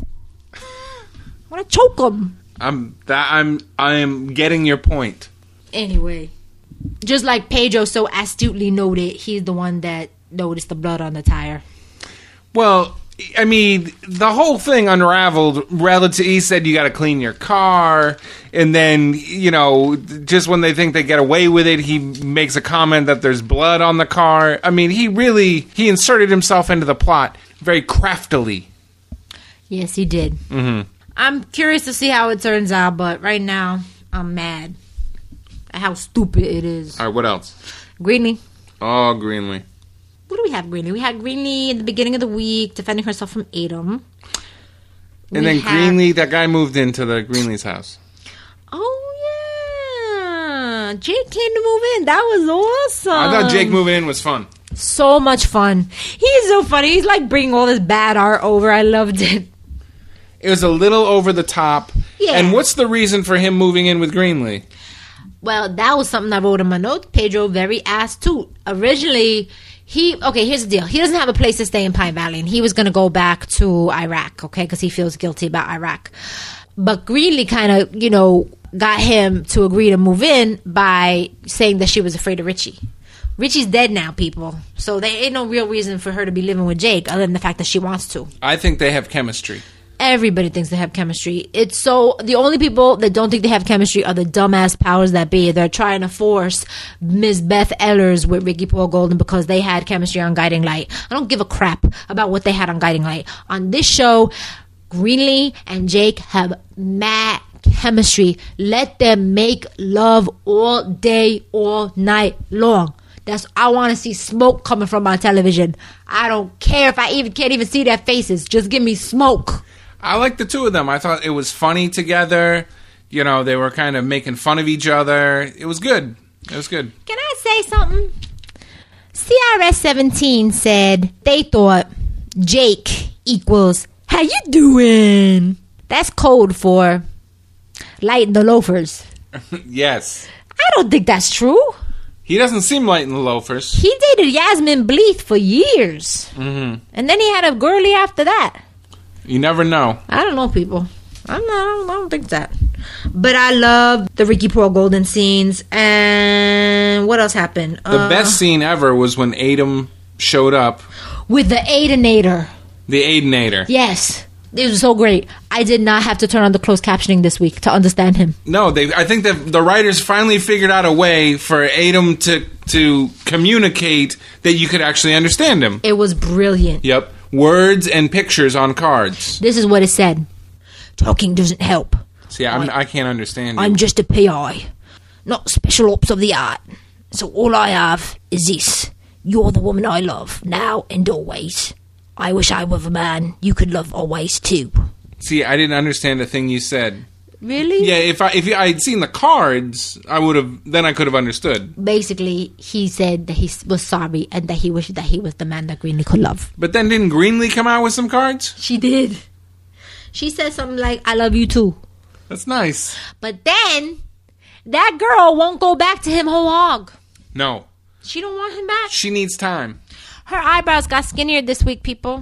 I want to choke him. I'm, that, I'm, I'm getting your point. Anyway, just like Pedro so astutely noted, he's the one that noticed the blood on the tire. Well... I mean, the whole thing unraveled relative. He said you got to clean your car, and then, you know, just when they think they get away with it, he makes a comment that there's blood on the car. I mean, he really, he inserted himself into the plot very craftily. Yes, he did. Mm-hmm. I'm curious to see how it turns out, but right now, I'm mad at how stupid it is. All right, what else? Greenlee. Oh, Greenlee. What do we have, Greenlee? We had Greenlee in the beginning of the week defending herself from Adam. And we then have... Greenlee, that guy moved into the Greenlee's house. Oh, yeah. Jake came to move in. That was awesome. I thought Jake moving in was fun. So much fun. He's so funny. He's like bringing all this bad art over. I loved it. It was a little over the top. Yeah. And what's the reason for him moving in with Greenlee? Well, that was something I wrote in my notes. Pedro, very astute. Originally... He okay. Here's the deal. He doesn't have a place to stay in Pine Valley, and he was going to go back to Iraq, okay, because he feels guilty about Iraq. But Greenlee kind of, you know, got him to agree to move in by saying that she was afraid of Richie. Richie's dead now, people. So there ain't no real reason for her to be living with Jake, other than the fact that she wants to. I think they have chemistry. Everybody thinks they have chemistry. It's so the only people that don't think they have chemistry are the dumbass powers that be. They're trying to force Miss Beth Ehlers with Ricky Paul Golden because they had chemistry on Guiding Light. I don't give a crap about what they had on Guiding Light. On this show, Greenlee and Jake have mad chemistry. Let them make love all day, all night long. That's I want to see smoke coming from my television. I don't care if I even can't even see their faces. Just give me smoke. I like the two of them. I thought it was funny together. You know, they were kind of making fun of each other. It was good. It was good. Can I say something? C R S seventeen said they thought Jake equals, how you doing? That's code for light in the loafers. Yes. I don't think that's true. He doesn't seem light in the loafers. He dated Yasmin Bleeth for years. Mm-hmm. And then he had a girlie after that. You never know. I don't know, people. I'm not, I, don't, I don't think that. But I love the Ricky Pearl Golden scenes. And what else happened? The uh, best scene ever was when Adam showed up. With the Aidenator. The Aidenator. Yes. It was so great. I did not have to turn on the closed captioning this week to understand him. No, they. I think that the writers finally figured out a way for Adam to to communicate that you could actually understand him. It was brilliant. Yep. Words and pictures on cards. This is what it said. Talking doesn't help. See, I'm, I can't understand you. I'm just a P I, not special ops of the art. So all I have is this. You're the woman I love, now and always. I wish I were the man you could love always, too. See, I didn't understand a thing you said. Really? Yeah, if I if I had seen the cards, I would have. Then I could have understood. Basically, he said that he was sorry and that he wished that he was the man that Greenlee could love. But then didn't Greenlee come out with some cards? She did. She said something like, I love you, too. That's nice. But then, that girl won't go back to him whole hog. No. She don't want him back. She needs time. Her eyebrows got skinnier this week, people.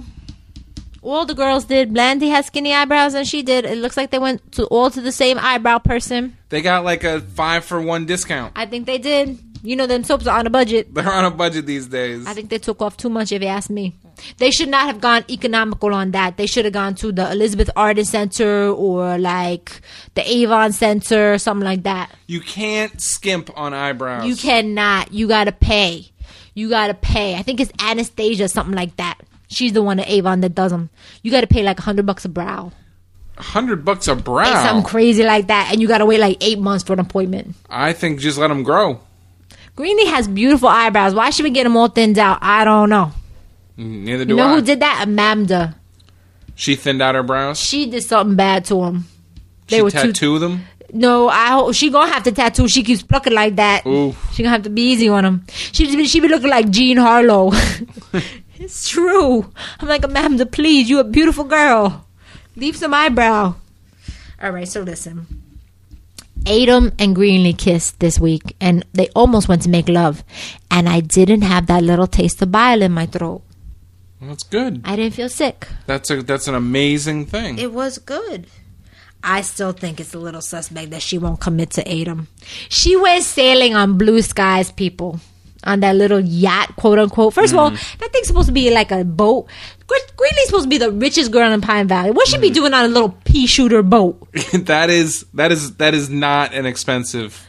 All the girls did. Blandy has skinny eyebrows, and she did. It looks like they went to all to the same eyebrow person. They got like a five for one discount. I think they did. You know, them soaps are on a budget. They're on a budget these days. I think they took off too much, if you ask me. They should not have gone economical on that. They should have gone to the Elizabeth Arden Center or like the Avon Center, something like that. You can't skimp on eyebrows. You cannot. You gotta pay. You gotta pay. I think it's Anastasia, something like that. She's the one at Avon that does them. You gotta pay like a hundred bucks a brow. A hundred bucks a brow? It's something crazy like that. And you gotta wait like eight months for an appointment. I think just let them grow. Greenlee has beautiful eyebrows. Why should we get them all thinned out? I don't know. Neither do You know I. who did that? Amanda. She thinned out her brows? She did something bad to them. They she were tattooed too- them? No, I hope she gonna have to tattoo. She keeps plucking like that. Ooh. She gonna have to be easy on him. She she be looking like Jean Harlow. It's true. I'm like, Amanda, please, you a beautiful girl. Leave some eyebrow. All right, so listen. Adam and Greenlee kissed this week, and they almost went to make love, and I didn't have that little taste of bile in my throat. Well, that's good. I didn't feel sick. That's a that's an amazing thing. It was good. I still think it's a little suspect that she won't commit to Adam. She went sailing on blue skies, people. On that little yacht, quote unquote. First mm. of all, that thing's supposed to be like a boat. Greenlee's supposed to be the richest girl in Pine Valley. What should mm. be doing on a little pea shooter boat? that is that is that is not an expensive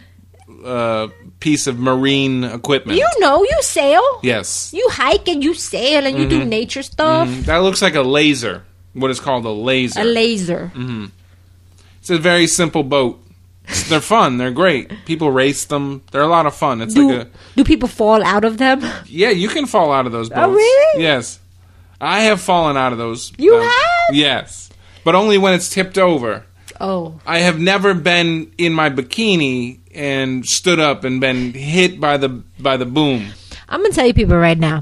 uh, piece of marine equipment. You know, you sail. Yes. You hike and you sail and you mm-hmm. do nature stuff. Mm-hmm. That looks like a laser. What is called a laser. A laser. Mm-hmm. It's a very simple boat. They're fun. They're great. People race them. They're a lot of fun. It's do, like a. Do people fall out of them? Yeah, you can fall out of those boats. Oh, really? Yes, I have fallen out of those. You um, have? Yes, but only when it's tipped over. Oh. I have never been in my bikini and stood up and been hit by the by the boom. I'm gonna tell you people right now.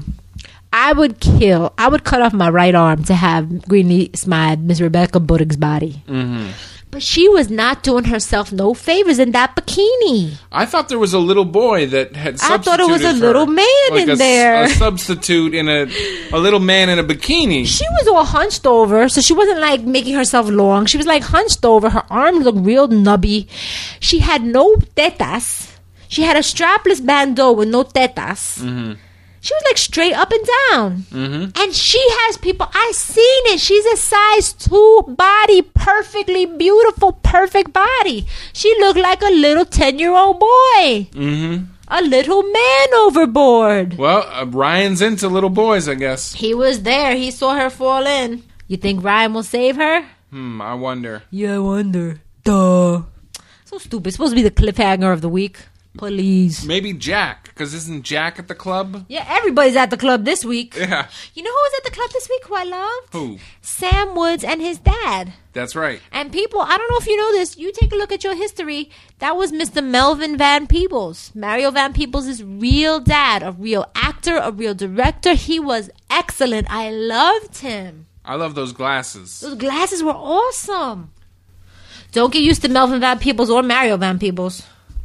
I would kill. I would cut off my right arm to have Greenlee smile Miss Rebecca Buddick's body. Mm-hmm. But she was not doing herself no favors in that bikini. I thought there was a little boy that had substituted I thought it was a little her, man like in a, there. A substitute in a a little man in a bikini. She was all hunched over, so she wasn't like making herself long. She was like hunched over. Her arms looked real nubby. She had no tetas. She had a strapless bandeau with no tetas. Mm-hmm. She was like straight up and down. Mm-hmm. And she has people, I seen it. She's a size two body, perfectly beautiful, perfect body. She looked like a little ten-year-old boy. Mm-hmm. A little man overboard. Well, uh, Ryan's into little boys, I guess. He was there. He saw her fall in. You think Ryan will save her? Hmm, I wonder. Yeah, I wonder. Duh. So stupid. It's supposed to be the cliffhanger of the week. Please. Maybe Jack, because isn't Jack at the club? Yeah, everybody's at the club this week. Yeah. You know who was at the club this week who I loved? Who? Sam Woods and his dad. That's right. And people, I don't know if you know this, you take a look at your history, that was Mister Melvin Van Peebles. Mario Van Peebles' real dad, a real actor, a real director. He was excellent. I loved him. I love those glasses. Those glasses were awesome. Don't get used to Melvin Van Peebles or Mario Van Peebles.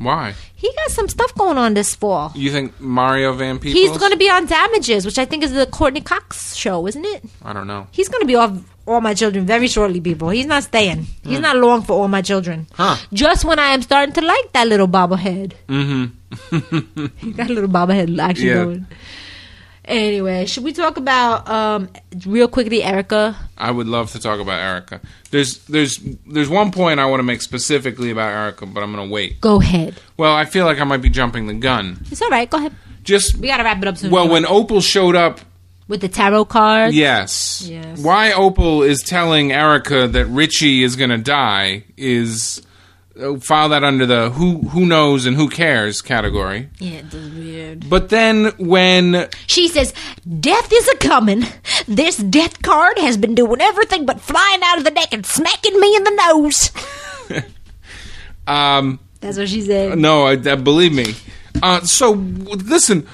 Why? He got some stuff going on this fall. You think Mario Van Peebles? He's going to be on Damages, which I think is the Courtney Cox show, isn't it? I don't know. He's going to be off All My Children very shortly, people. He's not staying. He's mm. not long for All My Children. Huh. Just when I am starting to like that little bobblehead. Mm-hmm. He got a little bobblehead actually yeah. going. Anyway, should we talk about um, real quickly Erica? I would love to talk about Erica. There's there's there's one point I want to make specifically about Erica, but I'm going to wait. Go ahead. Well, I feel like I might be jumping the gun. It's all right. Go ahead. Just we got to wrap it up soon. Well, when Opal showed up with the tarot cards, yes, yes. Why Opal is telling Erica that Richie is going to die is. File that under the who who knows and who cares category. Yeah, it's weird. But then when she says, death is a-coming, this death card has been doing everything but flying out of the deck and smacking me in the nose. um, That's what she said. No, I, I, believe me. Uh, so, listen,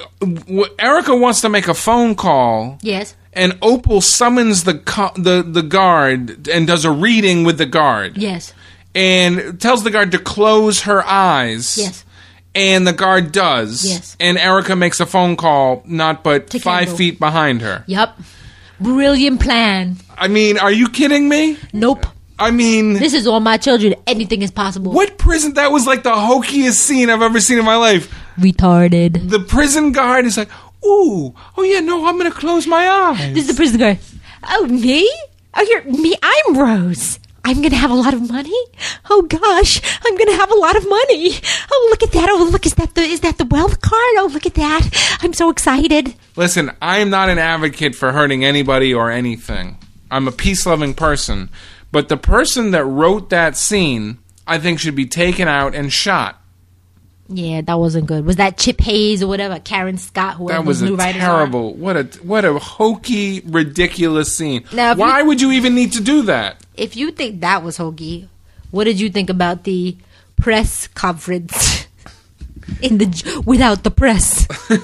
Erica wants to make a phone call. Yes. And Opal summons the co- the the guard and does a reading with the guard. Yes. And tells the guard to close her eyes. Yes. And the guard does. Yes. And Erica makes a phone call, not but to five Kendall. feet behind her. Yep. Brilliant plan. I mean, are you kidding me? Nope. I mean... This is All My Children. Anything is possible. What prison? That was like the hokiest scene I've ever seen in my life. Retarded. The prison guard is like, ooh, oh yeah, no, I'm going to close my eyes. This is the prison guard. Oh, me? Oh, you're me? I'm Rose. I'm going to have a lot of money? Oh, gosh. I'm going to have a lot of money. Oh, look at that. Oh, look, is that the is that the wealth card? Oh, look at that. I'm so excited. Listen, I am not an advocate for hurting anybody or anything. I'm a peace-loving person. But the person that wrote that scene, I think, should be taken out and shot. Yeah, that wasn't good. Was that Chip Hayes or whatever? Karen Scott, whoever that was new a writers terrible, are? what a what a hokey, ridiculous scene. Now, why you, would you even need to do that? If you think that was hokey, what did you think about the press conference in the without the press?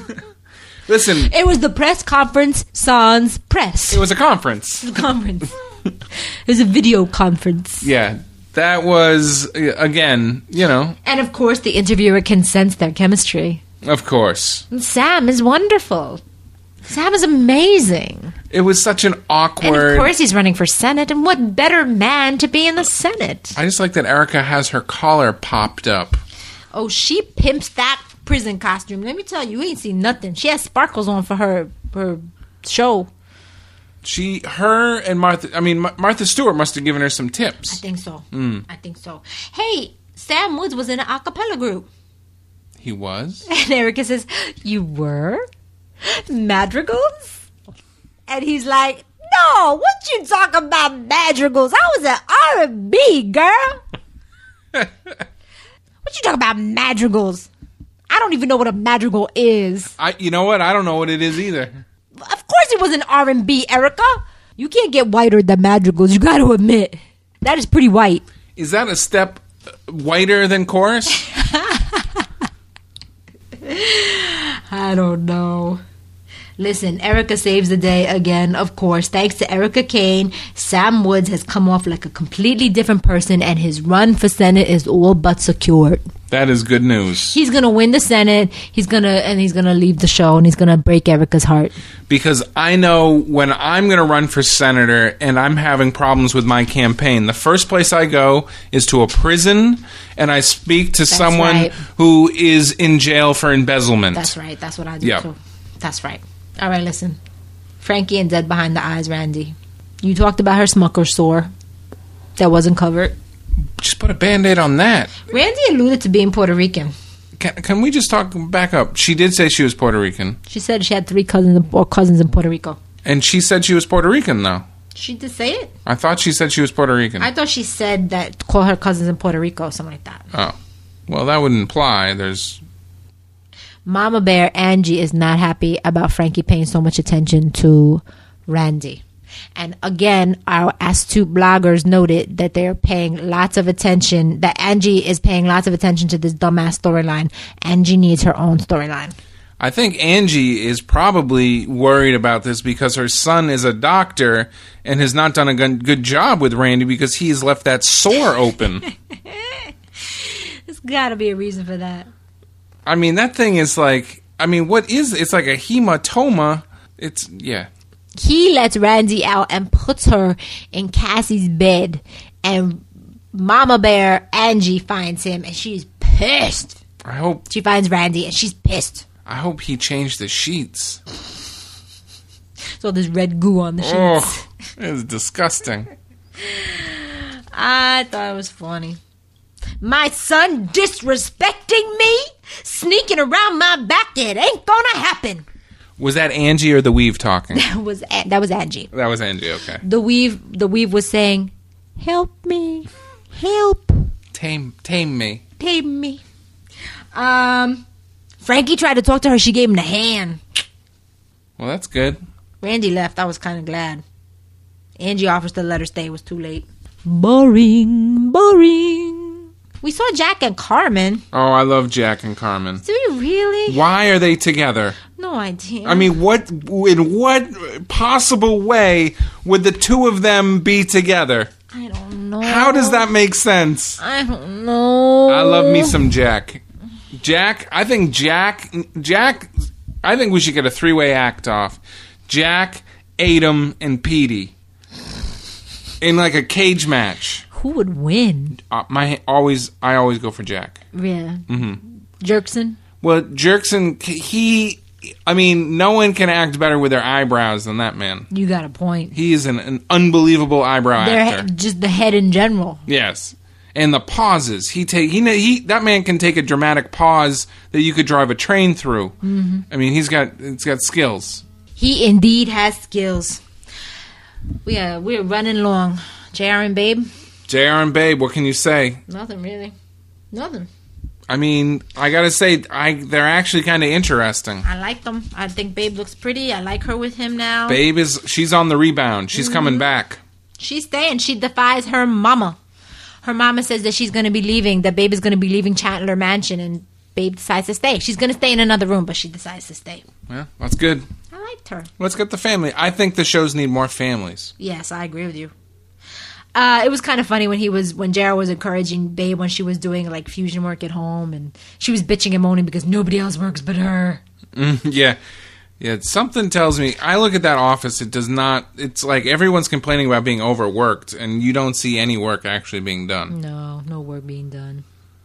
Listen, it was the press conference sans press. It was a conference. It was a conference. It was a video conference. Yeah. That was, again, you know. And, of course, the interviewer can sense their chemistry. Of course. And Sam is wonderful. Sam is amazing. It was such an awkward... And, of course, he's running for Senate. And what better man to be in the Senate? I just like that Erica has her collar popped up. Oh, she pimps that prison costume. Let me tell you, you ain't seen nothing. She has sparkles on for her, her show. She, her and Martha, I mean, Martha Stewart must have given her some tips. I think so. Mm. I think so. Hey, Sam Woods was in an a cappella group. He was? And Erica says, you were? Madrigals? And he's like, no, what you talking about madrigals? I was an R and B, girl. What you talking about madrigals? I don't even know what a madrigal is. I, you know what? I don't know what it is either. Of course it was an R and B, Erica. You can't get whiter than madrigals. You got to admit. That is pretty white. Is that a step whiter than chorus? I don't know. Listen, Erica saves the day again, of course. Thanks to Erica Kane, Sam Woods has come off like a completely different person, and his run for Senate is all but secured. That is good news. He's going to win the Senate, he's gonna, and he's going to leave the show, and he's going to break Erica's heart. Because I know when I'm going to run for senator and I'm having problems with my campaign, the first place I go is to a prison, and I speak to That's someone right. who is in jail for embezzlement. That's right. That's what I do, yep. too. That's right. All right, listen. Frankie and Dead Behind the Eyes, Randy. You talked about her Smucker sore that wasn't covered. Just put a Band-Aid on that. Randy alluded to being Puerto Rican. Can, can we just talk back up? She did say she was Puerto Rican. She said she had three cousins or cousins in Puerto Rico. And she said she was Puerto Rican, though. She did say it? I thought she said she was Puerto Rican. I thought she said that, call her cousins in Puerto Rico, something like that. Oh. Well, that would imply there's... Mama Bear Angie is not happy about Frankie paying so much attention to Randy. And again, our astute bloggers noted that they're paying lots of attention, that Angie is paying lots of attention to this dumbass storyline. Angie needs her own storyline. I think Angie is probably worried about this because her son is a doctor and has not done a good job with Randy because he's left that sore open. This Gotta be a reason for that. I mean, that thing is like, I mean, what is, it's like a hematoma. It's, yeah. He lets Randy out and puts her in Cassie's bed. And Mama Bear, Angie, finds him and she's pissed. I hope. She finds Randy and she's pissed. I hope he changed the sheets. So there's red goo on the sheets. Oh, it's disgusting. I thought it was funny. My son disrespecting me? Sneaking around my back? It ain't gonna happen. Was that Angie or the Weave talking? That was that was Angie. That was Angie, okay. The Weave the Weave was saying, help me. Help. Tame tame me. Tame me. Um Frankie tried to talk to her, she gave him the hand. Well, that's good. Randy left, I was kinda glad. Angie offers to let her stay, it was too late. Boring, boring. We saw Jack and Carmen. Oh, I love Jack and Carmen. Do you really? Why are they together? No idea. I mean, what in what possible way would the two of them be together? I don't know. How does that make sense? I don't know. I love me some Jack. Jack, I think Jack, Jack, I think we should get a three-way act off. Jack, Adam, and Petey. In like a cage match. Who would win? Uh, my always, I always go for Jack. Yeah. Mm-hmm. Jerkson? Well, Jerkson, he, I mean, no one can act better with their eyebrows than that man. You got a point. He is an, an unbelievable eyebrow Their actor. He- just the head in general. Yes. And the pauses. He take he, he that man can take a dramatic pause that you could drive a train through. Mm-hmm. I mean, he's got he's got skills. He indeed has skills. We are we're running long. J R and Babe? J R and Babe, what can you say? Nothing really. Nothing. I mean, I gotta say, I they're actually kind of interesting. I like them. I think Babe looks pretty. I like her with him now. Babe is, she's on the rebound. She's mm-hmm. coming back. She's staying. She defies her mama. Her mama says that she's going to be leaving, that Babe is going to be leaving Chandler Mansion, and Babe decides to stay. She's going to stay in another room, but she decides to stay. Yeah, that's good. I liked her. Let's get the family. I think the shows need more families. Yes, I agree with you. Uh, it was kind of funny when he was when Jara was encouraging Babe when she was doing like fusion work at home, and she was bitching and moaning because nobody else works but her. Mm, yeah, yeah. Something tells me. I look at that office. It does not. It's like everyone's complaining about being overworked, and you don't see any work actually being done. No, no work being done.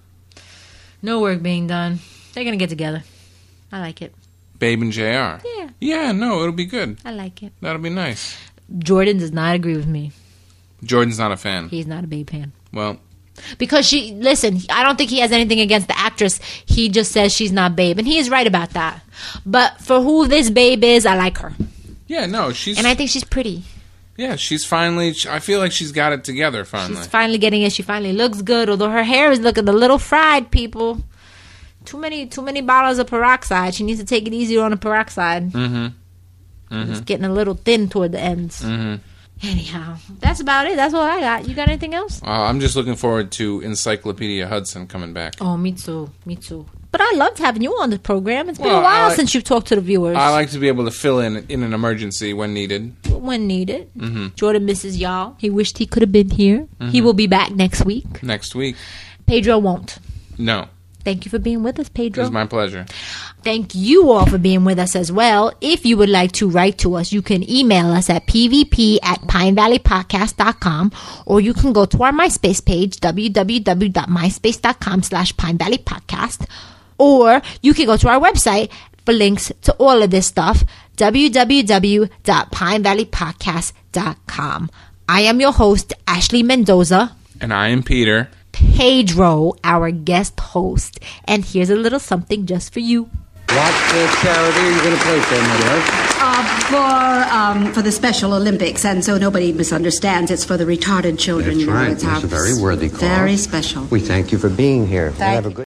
No work being done. They're gonna get together. I like it. Babe and J R. Yeah. Yeah. No, it'll be good. I like it. That'll be nice. Jordan does not agree with me. Jordan's not a fan. He's not a Babe fan. Well, because she, listen, I don't think he has anything against the actress. He just says she's not Babe. And he is right about that. But for who this Babe is, I like her. Yeah, no, she's... And I think she's pretty. Yeah, she's finally... I feel like she's got it together, finally. She's finally getting it. She finally looks good, although her hair is looking a little fried, people. Too many too many bottles of peroxide. She needs to take it easier on the peroxide. Mm-hmm. Mm-hmm. It's getting a little thin toward the ends. Mm-hmm. Anyhow, that's about it. That's all I got. You got anything else? Uh, I'm just looking forward to Encyclopedia Hudson coming back. Oh, me too. Me too. But I loved having you on the program. It's been well, a while like, since you've talked to the viewers. I like to be able to fill in in an emergency when needed. When needed. Mm-hmm. Jordan misses y'all. He wished he could have been here. Mm-hmm. He will be back next week. Next week. Pedro won't. No. Thank you for being with us, Pedro. It was my pleasure. Thank you all for being with us as well. If you would like to write to us, you can email us at p v p at pine valley podcast dot com, or you can go to our MySpace page, w w w dot myspace dot com slash pine valley podcast, or you can go to our website for links to all of this stuff, w w w dot pine valley podcast dot com. I am your host, Ashley Mendoza. And I am Peter. Pedro, our guest host. And here's a little something just for you. What uh, charity are you going to play for, my love? Uh, for um, for the Special Olympics, and so nobody misunderstands, it's for the retarded children. That's you know, right. It's That's a very worthy cause. Very special. We thank you for being here. Thank have a good